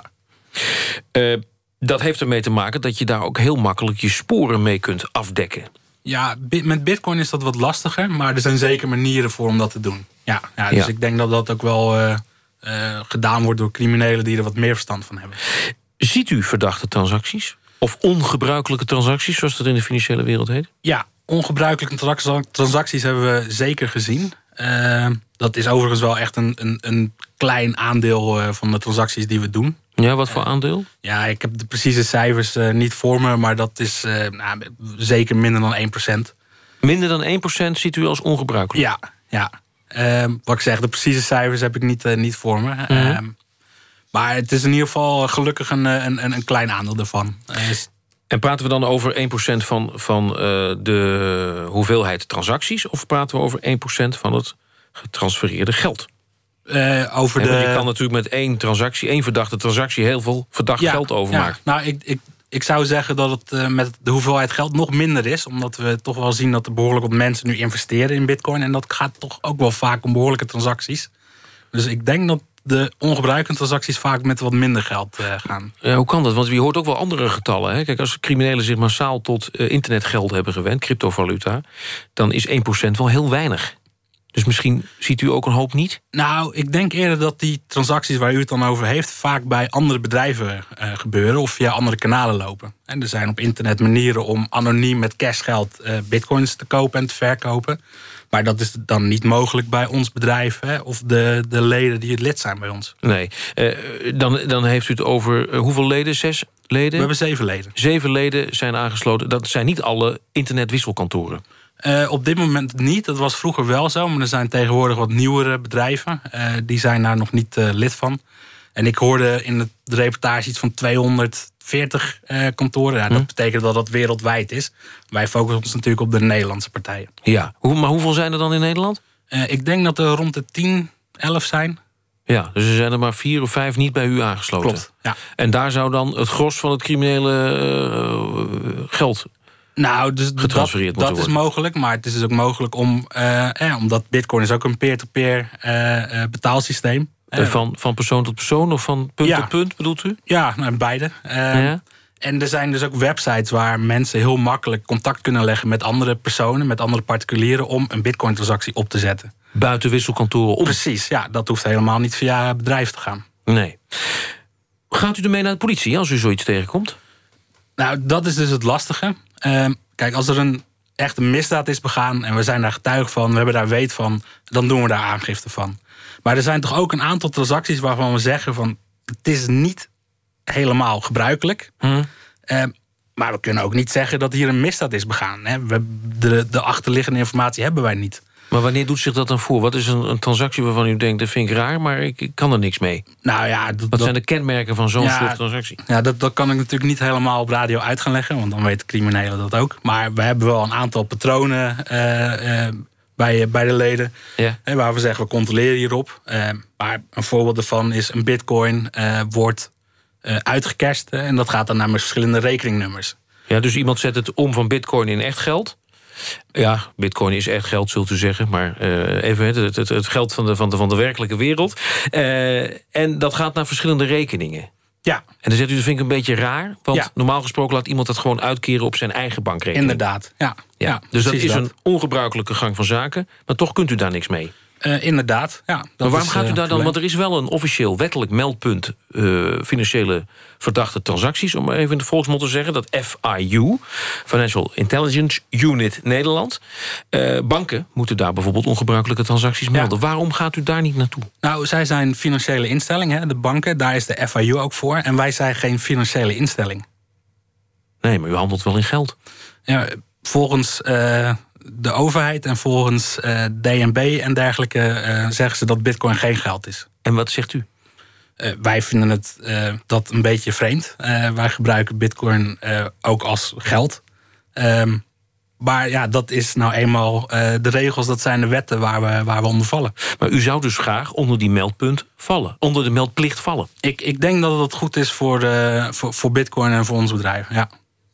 Uh, Dat heeft ermee te maken dat je daar ook heel makkelijk je sporen mee kunt afdekken. Ja, met Bitcoin is dat wat lastiger, maar er zijn zeker manieren voor om dat te doen. Ja, ja dus ja. Ik denk dat dat ook wel uh, uh, gedaan wordt door criminelen die er wat meer verstand van hebben. Ziet u verdachte transacties? Of ongebruikelijke transacties, zoals dat in de financiële wereld heet? Ja, ongebruikelijke transacties hebben we zeker gezien. Uh, dat is overigens wel echt een, een, een klein aandeel uh, van de transacties die we doen. Ja, wat voor aandeel? Uh, ja, ik heb de precieze cijfers uh, niet voor me, maar dat is uh, nou, zeker minder dan één procent. Minder dan één procent ziet u als ongebruikelijk? Ja, ja. Uh, wat ik zeg, de precieze cijfers heb ik niet, uh, niet voor me. Uh, mm-hmm. Maar het is in ieder geval gelukkig een, een, een klein aandeel ervan. Uh, En praten we dan over één procent van, van uh, de hoeveelheid transacties? Of praten we over één procent van het getransfereerde geld? Uh, over de... Je kan natuurlijk met één transactie, één verdachte transactie, heel veel verdacht ja, geld overmaken. Ja, nou, ik, ik, ik zou zeggen dat het uh, met de hoeveelheid geld nog minder is. Omdat we toch wel zien dat er behoorlijk wat mensen nu investeren in Bitcoin. En dat gaat toch ook wel vaak om behoorlijke transacties. Dus ik denk dat de ongebruikelijke transacties vaak met wat minder geld uh, gaan. Ja, hoe kan dat? Want je hoort ook wel andere getallen. Hè? Kijk, als criminelen zich massaal tot uh, internetgeld hebben gewend, cryptovaluta, dan is één procent wel heel weinig. Dus misschien ziet u ook een hoop niet? Nou, ik denk eerder dat die transacties waar u het dan over heeft vaak bij andere bedrijven uh, gebeuren of via andere kanalen lopen. En er zijn op internet manieren om anoniem met cashgeld uh, bitcoins te kopen en te verkopen. Maar dat is dan niet mogelijk bij ons bedrijf, hè, of de, de leden die het lid zijn bij ons. Nee, uh, dan, dan heeft u het over uh, hoeveel leden? Zes leden? We hebben zeven leden. Zeven leden zijn aangesloten. Dat zijn niet alle internetwisselkantoren. Uh, op dit moment niet. Dat was vroeger wel zo. Maar er zijn tegenwoordig wat nieuwere bedrijven. Uh, die zijn daar nog niet uh, lid van. En ik hoorde in de reportage iets van tweehonderdveertig uh, kantoren. Ja, dat hm. betekent dat dat wereldwijd is. Wij focussen ons natuurlijk op de Nederlandse partijen. Ja, Hoe, maar hoeveel zijn er dan in Nederland? Uh, ik denk dat er rond de tien, elf zijn. Ja, dus er zijn er maar vier of vijf niet bij u aangesloten. Klopt, ja. En daar zou dan het gros van het criminele uh, geld Nou, dus getransfereerd dat, dat is mogelijk, maar het is dus ook mogelijk om, uh, eh, omdat Bitcoin is ook een peer-to-peer uh, uh, betaalsysteem. Uh, van, van persoon tot persoon of van punt ja. tot punt, bedoelt u? Ja, nou, beide. Uh, ja. En er zijn dus ook websites waar mensen heel makkelijk contact kunnen leggen met andere personen, met andere particulieren, om een bitcoin-transactie op te zetten. Buiten wisselkantoren om? Precies, ja. Dat hoeft helemaal niet via bedrijf te gaan. Nee. Gaat u ermee naar de politie als u zoiets tegenkomt? Nou, dat is dus het lastige. Uh, kijk, als er een echt een misdaad is begaan en we zijn daar getuige van, we hebben daar weet van, dan doen we daar aangifte van. Maar er zijn toch ook een aantal transacties waarvan we zeggen van, het is niet helemaal gebruikelijk. Hmm. Uh, maar we kunnen ook niet zeggen dat hier een misdaad is begaan. Hè. We, de, de achterliggende informatie hebben wij niet. Maar wanneer doet zich dat dan voor? Wat is een, een transactie waarvan u denkt, dat vind ik raar, maar ik, ik kan er niks mee? Nou ja, dat, Wat zijn de kenmerken van zo'n ja, soort transactie? Ja, dat, dat kan ik natuurlijk niet helemaal op radio uit gaan leggen, want dan weten criminelen dat ook. Maar we hebben wel een aantal patronen uh, uh, bij, bij de leden, ja. uh, waar we zeggen, we controleren hierop. Uh, maar een voorbeeld daarvan is een bitcoin uh, wordt uh, uitgecashed uh, en dat gaat dan naar verschillende rekeningnummers. Ja, dus iemand zet het om van bitcoin in echt geld. Ja, bitcoin is echt geld, zult u zeggen. Maar uh, even het, het, het geld van de, van, de, van de werkelijke wereld. Uh, en dat gaat naar verschillende rekeningen. Ja. En dan zegt u, dat vind ik een beetje raar. Want ja. normaal gesproken laat iemand dat gewoon uitkeren op zijn eigen bankrekening. Inderdaad, ja. ja. ja dus dat is dat. een ongebruikelijke gang van zaken. Maar toch kunt u daar niks mee. Uh, inderdaad, ja. Maar waarom is, gaat u uh, daar dan... Want er is wel een officieel wettelijk meldpunt uh, financiële verdachte transacties, om maar even in de volksmond te zeggen, dat F I U, Financial Intelligence Unit Nederland. Uh, banken moeten daar bijvoorbeeld ongebruikelijke transacties melden. Ja. Waarom gaat u daar niet naartoe? Nou, zij zijn financiële instellingen, hè, de banken, daar is de F I U ook voor. En wij zijn geen financiële instelling. Nee, maar u handelt wel in geld. Ja, volgens Uh, de overheid en volgens uh, D N B en dergelijke uh, zeggen ze dat bitcoin geen geld is. En wat zegt u? Uh, wij vinden het uh, dat een beetje vreemd. Uh, wij gebruiken bitcoin uh, ook als geld. Um, maar ja, dat is nou eenmaal uh, de regels, dat zijn de wetten waar we, waar we onder vallen. Maar u zou dus graag onder die meldpunt vallen, onder de meldplicht vallen? Ik, ik denk dat het goed is voor, uh, voor, voor bitcoin en voor ons bedrijf, ja.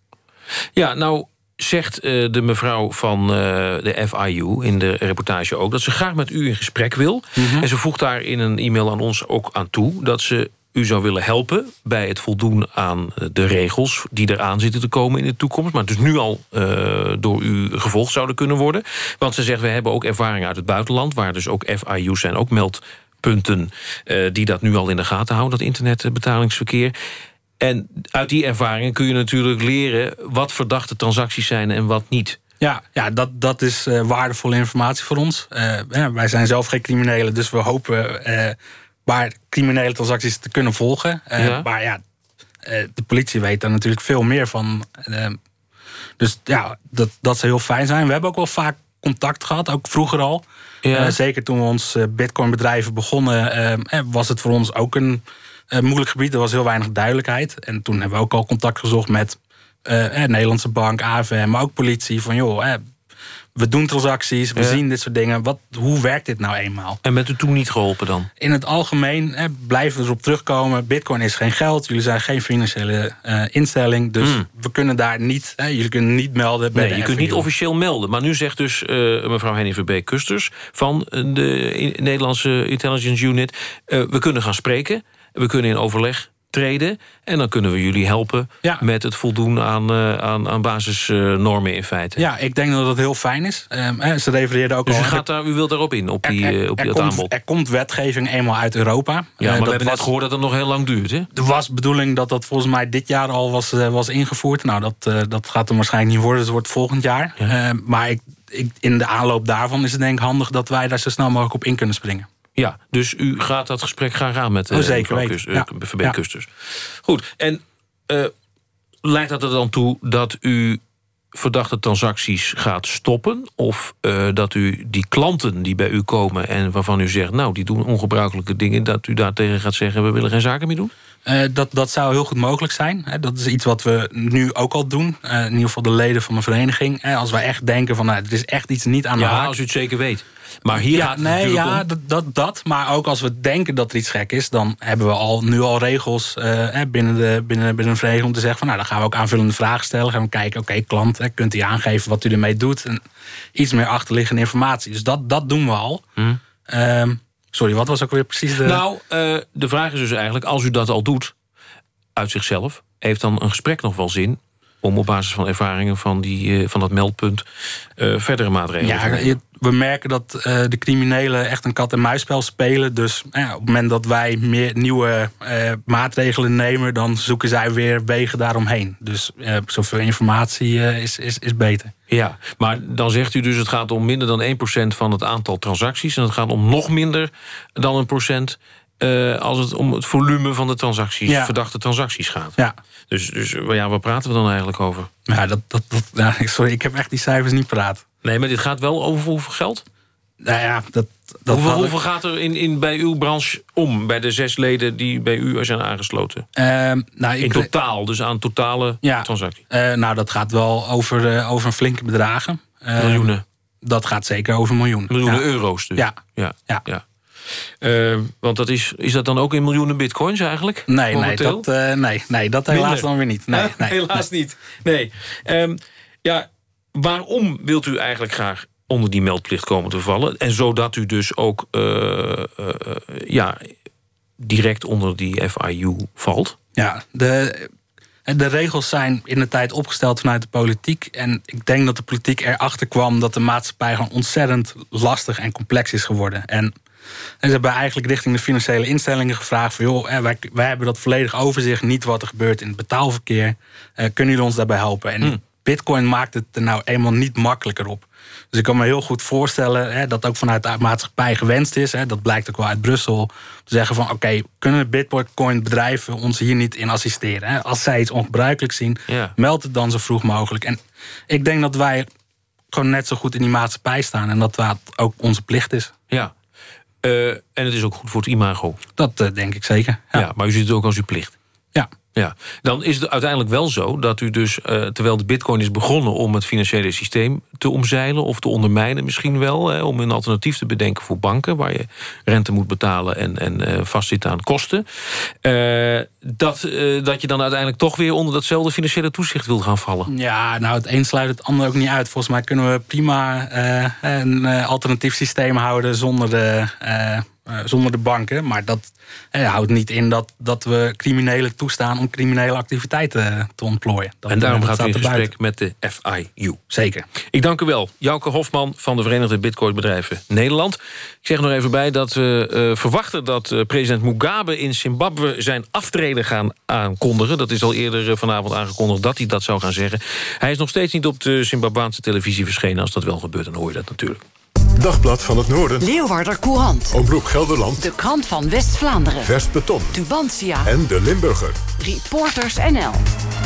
Ja, nou zegt uh, de mevrouw van uh, de F I U in de reportage ook, dat ze graag met u in gesprek wil. Mm-hmm. En ze voegt daar in een e-mail aan ons ook aan toe dat ze u zou willen helpen bij het voldoen aan de regels die eraan zitten te komen in de toekomst, maar dus nu al uh, door u gevolgd zouden kunnen worden. Want ze zegt, we hebben ook ervaring uit het buitenland, waar dus ook F I U's zijn, ook meldpunten uh, die dat nu al in de gaten houden, dat internetbetalingsverkeer. En uit die ervaringen kun je natuurlijk leren wat verdachte transacties zijn en wat niet. Ja, ja dat, dat is uh, waardevolle informatie voor ons. Uh, ja, wij zijn zelf geen criminelen, dus we hopen uh, waar criminele transacties te kunnen volgen. Uh, ja. Maar ja, uh, de politie weet daar natuurlijk veel meer van. Uh, dus ja, dat, dat zou heel fijn zijn. We hebben ook wel vaak contact gehad, ook vroeger al. Ja. Uh, zeker toen we ons uh, bitcoinbedrijven begonnen, uh, was het voor ons ook een Uh, moeilijk gebied, er was heel weinig duidelijkheid. En toen hebben we ook al contact gezocht met uh, eh, Nederlandse bank, A F M, maar ook politie. Van joh, eh, we doen transacties, we ja. zien dit soort dingen. Wat, hoe werkt dit nou eenmaal? En bent u toen niet geholpen dan? In het algemeen eh, blijven we erop terugkomen. Bitcoin is geen geld, jullie zijn geen financiële uh, instelling. Dus mm. we kunnen daar niet, eh, jullie kunnen niet melden bij nee, de je F I U. kunt niet officieel melden. Maar nu zegt dus uh, mevrouw Henny Verbeek-Kusters van de Nederlandse Intelligence Unit, Uh, we kunnen gaan spreken. We kunnen in overleg treden en dan kunnen we jullie helpen ja. met het voldoen aan, uh, aan, aan basisnormen in feite. Ja, ik denk dat dat heel fijn is. Um, ze refereerden ook dus al. U, gaat daar, u wilt daarop in, op, die, er, er, op die, er dat komt, aanbod? Er komt wetgeving eenmaal uit Europa. Ja, maar uh, we hebben was, net gehoord dat het nog heel lang duurt, hè? Er was bedoeling dat dat volgens mij dit jaar al was, uh, was ingevoerd. Nou, dat, uh, dat gaat er waarschijnlijk niet worden. Dus het wordt volgend jaar. Ja. Uh, maar ik, ik, in de aanloop daarvan is het denk ik handig dat wij daar zo snel mogelijk op in kunnen springen. Ja, dus u gaat dat gesprek graag aan met uh, oh, zeker weten. Kust, uh, ja. Verbeek-Kusters. Ja. Goed, en uh, leidt dat er dan toe dat u verdachte transacties gaat stoppen? Of uh, dat u die klanten die bij u komen en waarvan u zegt, nou, die doen ongebruikelijke dingen, dat u daartegen gaat zeggen, we willen geen zaken meer doen? Uh, dat, dat zou heel goed mogelijk zijn. Hè. Dat is iets wat we nu ook al doen. Uh, in ieder geval de leden van de vereniging. Hè. Als wij echt denken van, nou, er is echt iets niet aan de ja, haak. Ja, als u het zeker weet. Maar hier ja, gaat het nee, ja, om. dat, dat, dat. Maar ook als we denken dat er iets gek is, dan hebben we al, nu al regels uh, binnen, de, binnen, binnen een vereniging om te zeggen van, nou, dan gaan we ook aanvullende vragen stellen. Gaan we kijken, oké, okay, klant, hè, kunt u aangeven wat u ermee doet? En iets meer achterliggende informatie. Dus dat, dat doen we al. Hmm. Um, sorry, wat was ook weer precies de... Nou, uh, de vraag is dus eigenlijk, als u dat al doet uit zichzelf heeft dan een gesprek nog wel zin om op basis van ervaringen van, die, uh, van dat meldpunt uh, verdere maatregelen te nemen? Ja, we merken dat uh, de criminelen echt een kat-en-muisspel spelen. Dus uh, op het moment dat wij meer nieuwe uh, maatregelen nemen, dan zoeken zij weer wegen daaromheen. Dus uh, zoveel informatie uh, is, is, is beter. Ja, maar dan zegt u dus het gaat om minder dan één procent van het aantal transacties. En het gaat om nog minder dan een procent Uh, als het om het volume van de transacties, ja. verdachte transacties gaat. Ja. Dus, dus ja, waar praten we dan eigenlijk over? Ja, dat, dat, dat, ja, sorry, ik heb echt die cijfers niet paraat. Nee, maar dit gaat wel over hoeveel geld? Nou ja, dat, dat hoeveel, ik... hoeveel gaat er in, in bij uw branche om? Bij de zes leden die bij u zijn aangesloten? Uh, nou, ik... In totaal, dus aan totale ja. transacties? Uh, nou, dat gaat wel over, uh, over een flinke bedragen. Uh, miljoenen? Dat gaat zeker over miljoenen. Miljoenen ja. euro's dus? Ja. ja. ja. ja. Uh, want dat is, is dat dan ook in miljoenen bitcoins eigenlijk? Nee, nee dat, uh, nee, nee, dat helaas Minder. dan weer niet. Nee, nee, helaas nee. niet. Nee. Um, ja, waarom wilt u eigenlijk graag onder die meldplicht komen te vallen? En zodat u dus ook uh, uh, ja, direct onder die F I U valt? Ja, de... De regels zijn in de tijd opgesteld vanuit de politiek. En ik denk dat de politiek erachter kwam dat de maatschappij gewoon ontzettend lastig en complex is geworden. En, en ze hebben eigenlijk richting de financiële instellingen gevraagd van joh, wij, wij hebben dat volledig overzicht, niet wat er gebeurt in het betaalverkeer. Uh, kunnen jullie ons daarbij helpen? En hmm. Bitcoin maakt het er nou eenmaal niet makkelijker op. Dus ik kan me heel goed voorstellen hè, dat ook vanuit de maatschappij gewenst is. Hè, dat blijkt ook wel uit Brussel. Te zeggen van oké, okay, kunnen Bitcoin bedrijven ons hier niet in assisteren? Hè? Als zij iets ongebruikelijks zien, ja. meld het dan zo vroeg mogelijk. En ik denk dat wij gewoon net zo goed in die maatschappij staan. En dat dat ook onze plicht is. Ja, uh, en het is ook goed voor het imago. Dat uh, denk ik zeker. Ja. ja, maar u ziet het ook als uw plicht. Ja. Ja, dan is het uiteindelijk wel zo dat u dus, uh, terwijl de bitcoin is begonnen om het financiële systeem te omzeilen of te ondermijnen misschien wel, hè, om een alternatief te bedenken voor banken, waar je rente moet betalen en, en uh, vastzit aan kosten, uh, dat, uh, dat je dan uiteindelijk toch weer onder datzelfde financiële toezicht wilt gaan vallen. Ja, nou het een sluit het ander ook niet uit. Volgens mij kunnen we prima uh, een uh, alternatief systeem houden zonder de... Uh, Uh, zonder de banken, maar dat eh, houdt niet in dat, dat we criminelen toestaan om criminele activiteiten te ontplooien. Dat, en daarom dat gaat u in gesprek buiten. met de F I U. Zeker. Ik dank u wel. Jouke Hofman van de Verenigde Bitcoinbedrijven Nederland. Ik zeg er nog even bij dat we uh, verwachten dat uh, president Mugabe in Zimbabwe zijn aftreden gaan aankondigen. Dat is al eerder uh, vanavond aangekondigd dat hij dat zou gaan zeggen. Hij is nog steeds niet op de Zimbabwaanse televisie verschenen. Als dat wel gebeurt, dan hoor je dat natuurlijk. Dagblad van het Noorden. Leeuwarder Courant. Omroep Gelderland. De Krant van West-Vlaanderen. Vers Beton. Tubantia. En De Limburger. Reporters N L.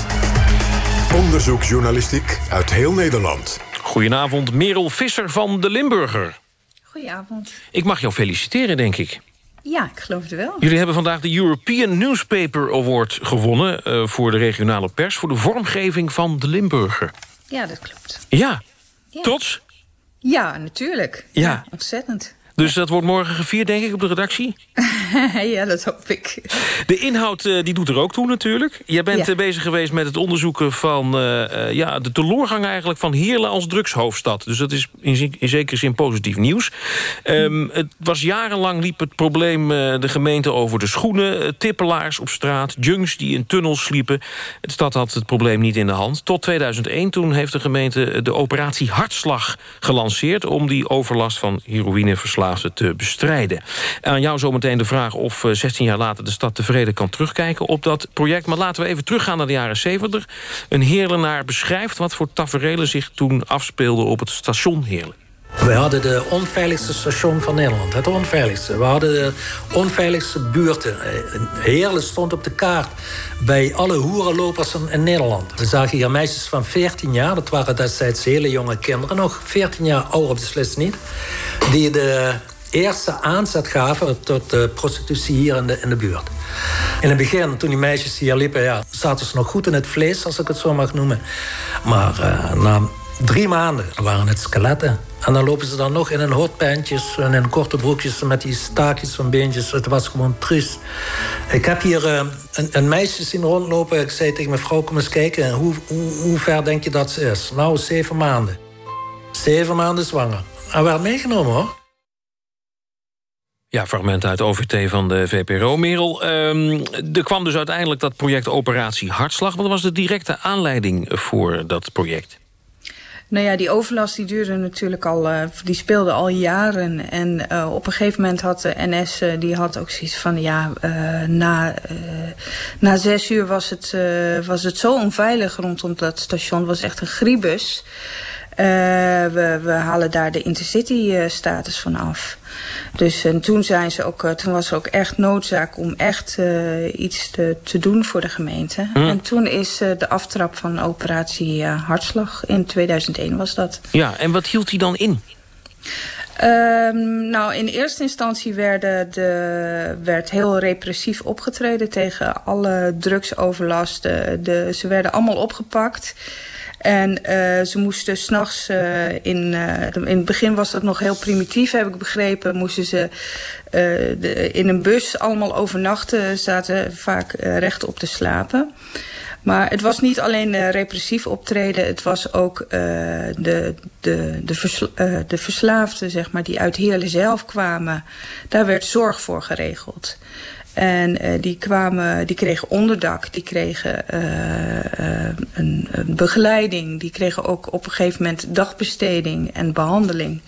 Onderzoeksjournalistiek uit heel Nederland. Goedenavond, Merel Visser van De Limburger. Goedenavond. Ik mag jou feliciteren, denk ik. Ja, ik geloof het wel. Jullie hebben vandaag de European Newspaper Award gewonnen uh, voor de regionale pers, voor de vormgeving van De Limburger. Ja, dat klopt. Ja, ja. Trots? Ja, natuurlijk. Ja. ja, ontzettend. Dus dat wordt morgen gevierd, denk ik, op de redactie? Ja, dat hoop ik. De inhoud uh, die doet er ook toe natuurlijk. Jij bent ja. uh, bezig geweest met het onderzoeken van uh, uh, ja, de teleurgang eigenlijk van Heerlen als drugshoofdstad. Dus dat is in, in zekere zin positief nieuws. Um, het was jarenlang liep het probleem uh, de gemeente over de schoenen, uh, tippelaars op straat, junks die in tunnels sliepen. De stad had het probleem niet in de hand. Tot tweeduizend één, toen heeft de gemeente de operatie Hartslag gelanceerd om die overlast van heroïneverslaafden te bestrijden. Aan jou zometeen de vraag of zestien jaar later de stad tevreden kan terugkijken op dat project. Maar laten we even teruggaan naar de jaren zeventig. Een Heerlenaar beschrijft wat voor taferelen zich toen afspeelden op het station Heerlen. We hadden de onveiligste station van Nederland. Het onveiligste. We hadden de onveiligste buurten. Heerlen stond op de kaart bij alle hoerenlopers in Nederland. We zagen hier meisjes van veertien jaar. Dat waren destijds hele jonge kinderen. Nog veertien jaar ouder beslist niet. Die de eerste aanzet gaven tot de prostitutie hier in de, in de buurt. In het begin, toen die meisjes hier liepen, ja, zaten ze nog goed in het vlees, als ik het zo mag noemen. Maar uh, na drie maanden waren het skeletten. En dan lopen ze dan nog in hun hotpantjes en in korte broekjes met die staakjes van beentjes. Het was gewoon triest. Ik heb hier uh, een, een meisje zien rondlopen. Ik zei tegen mijn vrouw, kom eens kijken. Hoe, hoe, hoe ver denk je dat ze is? Nou, zeven maanden. Zeven maanden zwanger. Hij werd meegenomen, hoor. Ja, fragment uit O V T van de V P R O. Merel, um, er kwam dus uiteindelijk dat project Operatie Hartslag. Wat was de directe aanleiding voor dat project? Nou ja, die overlast die duurde natuurlijk al, uh, die speelde al jaren. En uh, op een gegeven moment had de N S, uh, die had ook zoiets van, ja, uh, na, uh, na zes uur was het, uh, was het zo onveilig rondom dat station. Het was echt een griebus. Uh, we, we halen daar de intercity-status van af. Dus en toen, zijn ze ook, uh, toen was er ook echt noodzaak om echt uh, iets te, te doen voor de gemeente. Mm. En toen is uh, de aftrap van operatie uh, Hartslag. In tweeduizend één was dat. Ja, en wat hield die dan in? Um, nou, in eerste instantie werden de, werd heel repressief opgetreden tegen alle drugsoverlast. De, de, ze werden allemaal opgepakt. En uh, ze moesten s'nachts, uh, in, uh, in het begin was dat nog heel primitief, heb ik begrepen, moesten ze uh, de, in een bus allemaal overnachten, zaten vaak uh, rechtop te slapen. Maar het was niet alleen uh, repressief optreden, het was ook uh, de, de, de, versla uh, de verslaafden, zeg maar, die uit Heerlen zelf kwamen. Daar werd zorg voor geregeld. En uh, die kwamen, die kregen onderdak, die kregen uh, uh, een, een begeleiding. Die kregen ook op een gegeven moment dagbesteding en behandeling.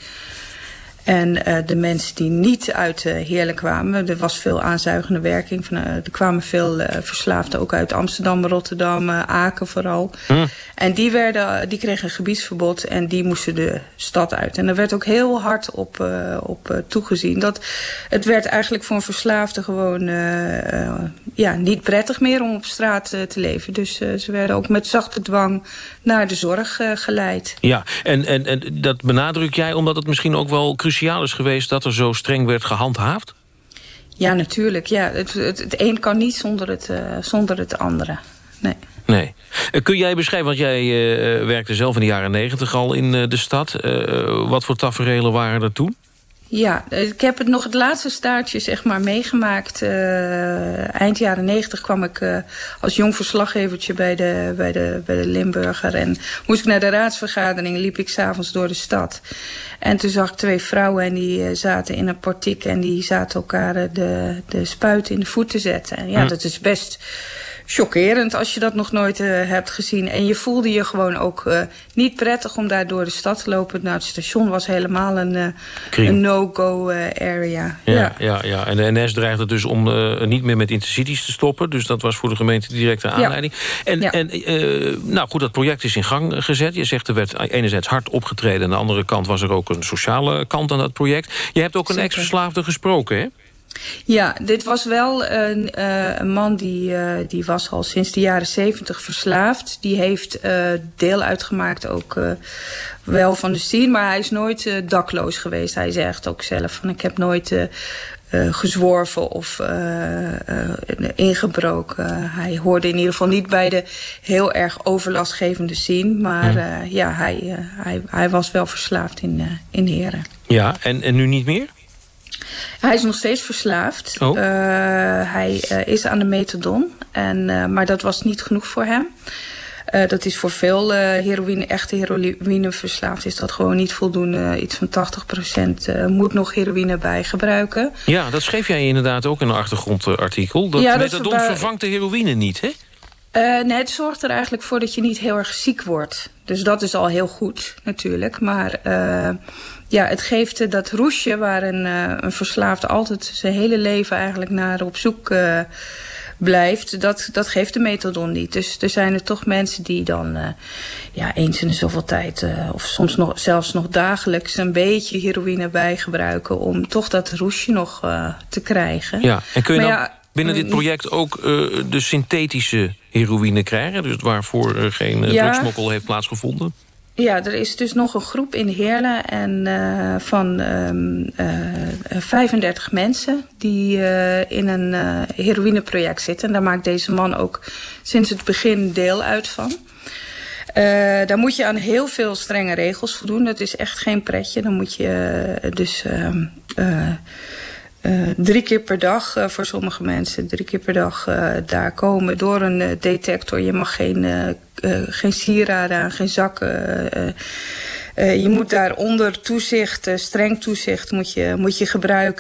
En uh, de mensen die niet uit uh, Heerlen kwamen, er was veel aanzuigende werking. Van, uh, er kwamen veel uh, verslaafden ook uit Amsterdam, Rotterdam, uh, Aken vooral. Hm. En die, werden, die kregen een gebiedsverbod en die moesten de stad uit. En er werd ook heel hard op, uh, op uh, toegezien. Dat, het werd eigenlijk voor een verslaafde gewoon uh, uh, ja, niet prettig meer om op straat uh, te leven. Dus uh, ze werden ook met zachte dwang naar de zorg uh, geleid. Ja, en, en, en dat benadruk jij omdat het misschien ook wel cruciaal is geweest dat er zo streng werd gehandhaafd? Ja, natuurlijk. Ja. Het, het, het een kan niet zonder het, uh, zonder het andere. Nee. Nee. Kun jij beschrijven, want jij uh, werkte zelf in de jaren negentig al in uh, de stad. Uh, wat voor taferelen waren er toen? Ja, ik heb het nog het laatste staartje zeg maar meegemaakt. Uh, eind jaren negentig kwam ik uh, als jong verslaggevertje bij de, bij, de, bij de Limburger. En moest ik naar de raadsvergadering, liep ik 's avonds door de stad. En toen zag ik twee vrouwen en die uh, zaten in een portiek en die zaten elkaar uh, de, de spuit in de voet te zetten. En ja, hm. dat is best chockerend als je dat nog nooit uh, hebt gezien. En je voelde je gewoon ook uh, niet prettig om daar door de stad te lopen. Nou, het station was helemaal een, uh, een no-go uh, area. Ja, ja. Ja, ja, en de N S dreigde dus om uh, niet meer met intercities te stoppen. Dus dat was voor de gemeente direct een aanleiding. Ja. En, ja. en uh, nou goed, dat project is in gang gezet. Je zegt er werd enerzijds hard opgetreden. Aan de andere kant was er ook een sociale kant aan dat project. Je hebt ook een ex-verslaafde gesproken, hè? Ja, dit was wel een, uh, een man die, uh, die was al sinds de jaren zeventig verslaafd. Die heeft uh, deel uitgemaakt ook uh, wel van de scene, maar hij is nooit uh, dakloos geweest. Hij zegt ook zelf van ik heb nooit uh, uh, gezworven of uh, uh, ingebroken. Uh, hij hoorde in ieder geval niet bij de heel erg overlastgevende scene, maar uh, ja, hij, uh, hij, hij was wel verslaafd in, uh, in Heerlen. Ja, en, en nu niet meer? Hij is nog steeds verslaafd. Oh. Uh, hij uh, is aan de methadon. En, uh, maar dat was niet genoeg voor hem. Uh, dat is voor veel uh, heroïne, echte heroïneverslaafd is dat gewoon niet voldoende. Iets van tachtig procent uh, moet nog heroïne bij gebruiken. Ja, dat schreef jij inderdaad ook in een achtergrondartikel. Dat ja, methadon dat vervangt de heroïne niet, hè? Uh, nee, het zorgt er eigenlijk voor dat je niet heel erg ziek wordt. Dus dat is al heel goed, natuurlijk. Maar uh, ja, het geeft dat roesje waar een, uh, een verslaafde altijd zijn hele leven eigenlijk naar op zoek uh, blijft. Dat, dat geeft de methadon niet. Dus er zijn er toch mensen die dan uh, ja, eens in de zoveel tijd uh, of soms nog, zelfs nog dagelijks een beetje heroïne bijgebruiken om toch dat roesje nog uh, te krijgen. Ja, en kun je maar dan ja, binnen dit project ook uh, de synthetische heroïne krijgen? Dus waarvoor er geen uh, ja. drugsmokkel heeft plaatsgevonden? Ja, er is dus nog een groep in Heerlen en, uh, van um, uh, vijfendertig mensen die uh, in een uh, heroïneproject zitten. En daar maakt deze man ook sinds het begin deel uit van. Uh, daar moet je aan heel veel strenge regels voldoen. Dat is echt geen pretje. Dan moet je uh, dus uh, uh, uh, drie keer per dag, uh, voor sommige mensen, drie keer per dag uh, daar komen door een uh, detector. Je mag geen, uh, uh, geen sieraden aan, geen zakken. Uh, uh, je moet daar onder toezicht, uh, streng toezicht, moet je, moet je gebruiken.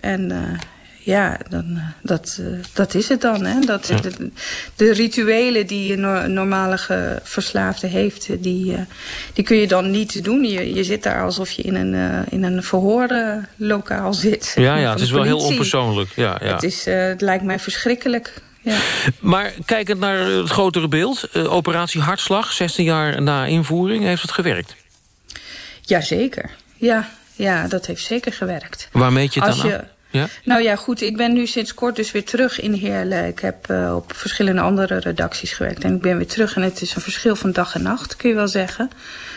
En uh, ja, dan, uh, dat, uh, dat is het dan. Hè? Dat, ja. de, de rituelen die een no- normale ge- verslaafde heeft, die, uh, die kun je dan niet doen. Je, je zit daar alsof je in een, uh, in een verhoorlokaal zit. Ja, ja, het is wel heel onpersoonlijk. Ja, ja. Het, is, uh, het lijkt mij verschrikkelijk. Ja. Maar kijkend naar het grotere beeld, uh, operatie Hartslag, zestien jaar na invoering, heeft het gewerkt? Jazeker, ja, ja, dat heeft zeker gewerkt. Waar meet je het Als dan je, af? Ja? Nou ja, goed, ik ben nu sinds kort dus weer terug in Heerlen. Ik heb uh, op verschillende andere redacties gewerkt en ik ben weer terug. En het is een verschil van dag en nacht, kun je wel zeggen.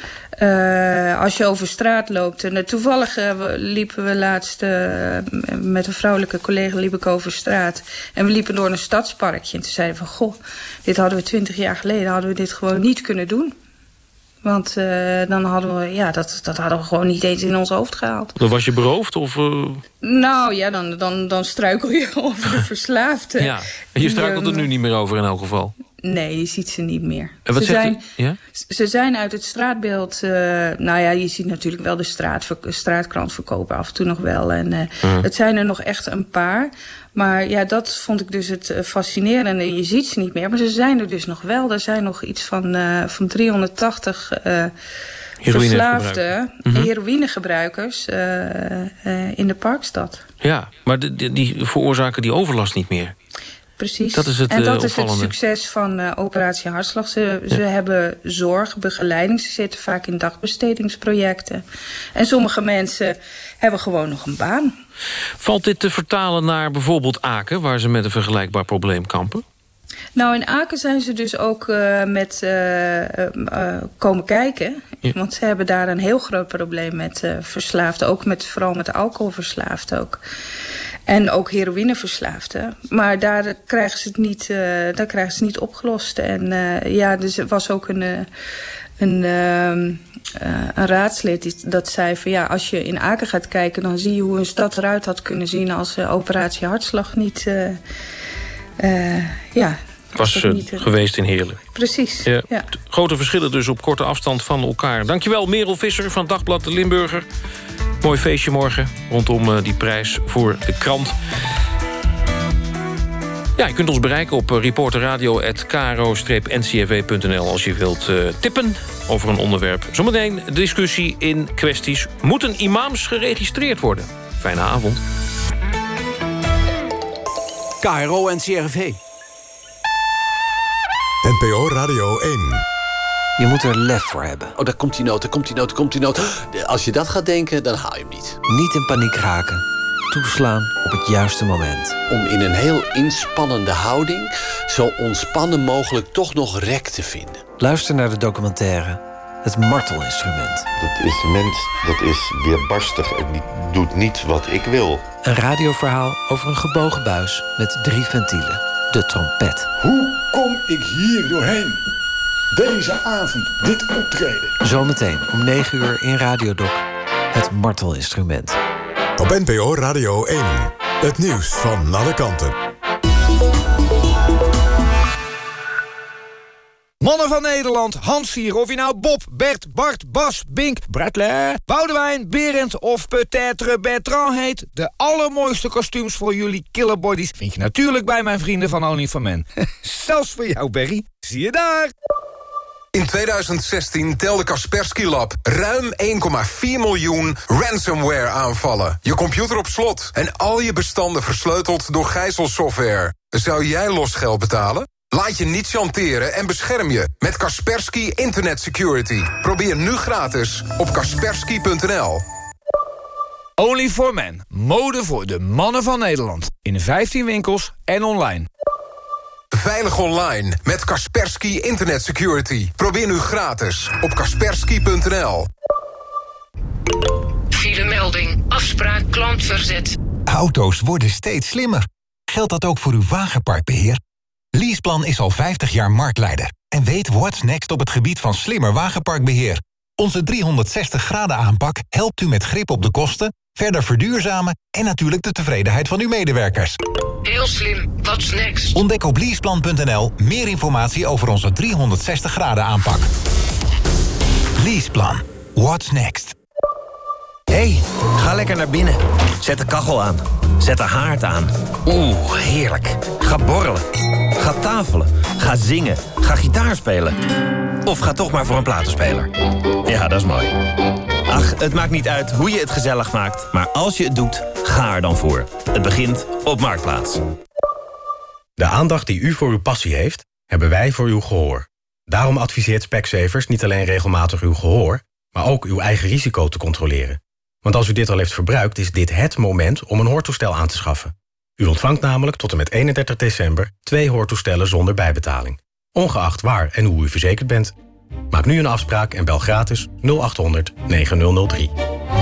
Uh, als je over straat loopt. En uh, toevallig uh, liepen we laatst uh, met een vrouwelijke collega liep ik over straat. En we liepen door een stadsparkje. En toen zeiden we van, goh, dit hadden we twintig jaar geleden, hadden we dit gewoon niet kunnen doen. Want uh, dan hadden we, ja, dat, dat hadden we gewoon niet eens in ons hoofd gehaald. Dan was je beroofd? Of, uh... Nou ja, dan, dan, dan struikel je over de verslaafde. Ja, en je struikelt er nu niet meer over in elk geval. Nee, je ziet ze niet meer. En wat ze, zegt zijn, u? Ja? ze zijn uit het straatbeeld... Uh, nou ja, je ziet natuurlijk wel de straat, straatkrant verkopen af en toe nog wel. En uh, uh. het zijn er nog echt een paar. Maar ja, dat vond ik dus het uh, fascinerende. Je ziet ze niet meer, maar ze zijn er dus nog wel. Er zijn nog iets van, uh, van driehonderdtachtig... Uh, verslaafde mm-hmm. heroïnegebruikers uh, uh, in de Parkstad. Ja, maar de, de, die veroorzaken die overlast niet meer. Precies. Dat is het, en dat uh, is het succes van uh, Operatie Hartslag. Ze, ja. ze hebben zorg, begeleiding. Ze zitten vaak in dagbestedingsprojecten. En sommige mensen hebben gewoon nog een baan. Valt dit te vertalen naar bijvoorbeeld Aken, waar ze met een vergelijkbaar probleem kampen? Nou, in Aken zijn ze dus ook uh, met uh, uh, komen kijken. Ja. Want ze hebben daar een heel groot probleem met uh, verslaafden. Ook met, vooral met alcoholverslaafden ook. En ook heroïneverslaafden. Maar daar krijgen ze het niet, uh, daar krijgen ze het niet opgelost. En uh, ja, dus er was ook een, uh, een, uh, uh, een raadslid die, dat zei van ja, als je in Aken gaat kijken, dan zie je hoe een stad eruit had kunnen zien als uh, Operatie Hartslag niet. Uh, uh, ja. Was uh, niet, uh, geweest in Heerlen. Precies, ja. ja. Grote verschillen dus op korte afstand van elkaar. Dankjewel, Merel Visser van Dagblad de Limburger. Mooi feestje morgen rondom uh, die prijs voor de krant. Ja, je kunt ons bereiken op uh, reporterradio punt k r o n c r w punt n l als je wilt uh, tippen over een onderwerp. Zometeen discussie in kwesties. Moeten imams geregistreerd worden? Fijne avond. K R O en C R V. N P O Radio één. Je moet er lef voor hebben. Oh, daar komt die noot, daar komt die noot, daar komt die noot. Als je dat gaat denken, dan haal je hem niet. Niet in paniek raken. Toeslaan op het juiste moment. Om in een heel inspannende houding zo ontspannen mogelijk toch nog rek te vinden. Luister naar de documentaire Het Martelinstrument. Dat instrument dat is weerbarstig en doet niet wat ik wil. Een radioverhaal over een gebogen buis met drie ventielen. De trompet. Hoe kom ik hier doorheen? Deze avond, dit optreden. Zometeen om negen uur in Radiodoc. Het Martelinstrument. Op N P O Radio één. Het nieuws van alle kanten. Mannen van Nederland, Hans hier, of je nou Bob, Bert, Bart, Bas, Bink, Bradley, Boudewijn, Berend of peut-être Bertrand heet. De allermooiste kostuums voor jullie killerbodies vind je natuurlijk bij mijn vrienden van Only for Men. Zelfs voor jou, Berry. Zie je daar! In tweeduizend zestien telde Kaspersky Lab ruim één komma vier miljoen ransomware-aanvallen. Je computer op slot en al je bestanden versleuteld door gijzelsoftware. Zou jij losgeld betalen? Laat je niet chanteren en bescherm je met Kaspersky Internet Security. Probeer nu gratis op kaspersky punt n l. Only for Men. Mode voor de mannen van Nederland. In vijftien winkels en online. Veilig online met Kaspersky Internet Security. Probeer nu gratis op kaspersky punt n l. Filemelding. Afspraak klantverzet. Auto's worden steeds slimmer. Geldt dat ook voor uw wagenparkbeheer? Leaseplan is al vijftig jaar marktleider en weet what's next op het gebied van slimmer wagenparkbeheer. Onze driehonderdzestig graden aanpak helpt u met grip op de kosten, verder verduurzamen en natuurlijk de tevredenheid van uw medewerkers. Heel slim, what's next? Ontdek op leaseplan punt n l meer informatie over onze driehonderdzestig graden aanpak. Leaseplan, what's next? Hé, hey, ga lekker naar binnen. Zet de kachel aan. Zet de haard aan. Oeh, heerlijk. Ga borrelen. Ga tafelen. Ga zingen. Ga gitaar spelen. Of ga toch maar voor een platenspeler. Ja, dat is mooi. Ach, het maakt niet uit hoe je het gezellig maakt. Maar als je het doet, ga er dan voor. Het begint op Marktplaats. De aandacht die u voor uw passie heeft, hebben wij voor uw gehoor. Daarom adviseert Specsavers niet alleen regelmatig uw gehoor, maar ook uw eigen risico te controleren. Want als u dit al heeft verbruikt, is dit het moment om een hoortoestel aan te schaffen. U ontvangt namelijk tot en met eenendertig december twee hoortoestellen zonder bijbetaling. Ongeacht waar en hoe u verzekerd bent. Maak nu een afspraak en bel gratis nul acht honderd negen nul nul drie.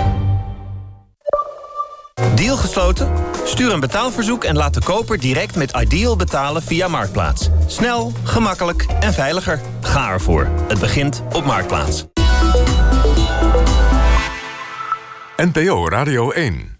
Deal gesloten? Stuur een betaalverzoek en laat de koper direct met Ideal betalen via Marktplaats. Snel, gemakkelijk en veiliger. Ga ervoor. Het begint op Marktplaats. N P O Radio één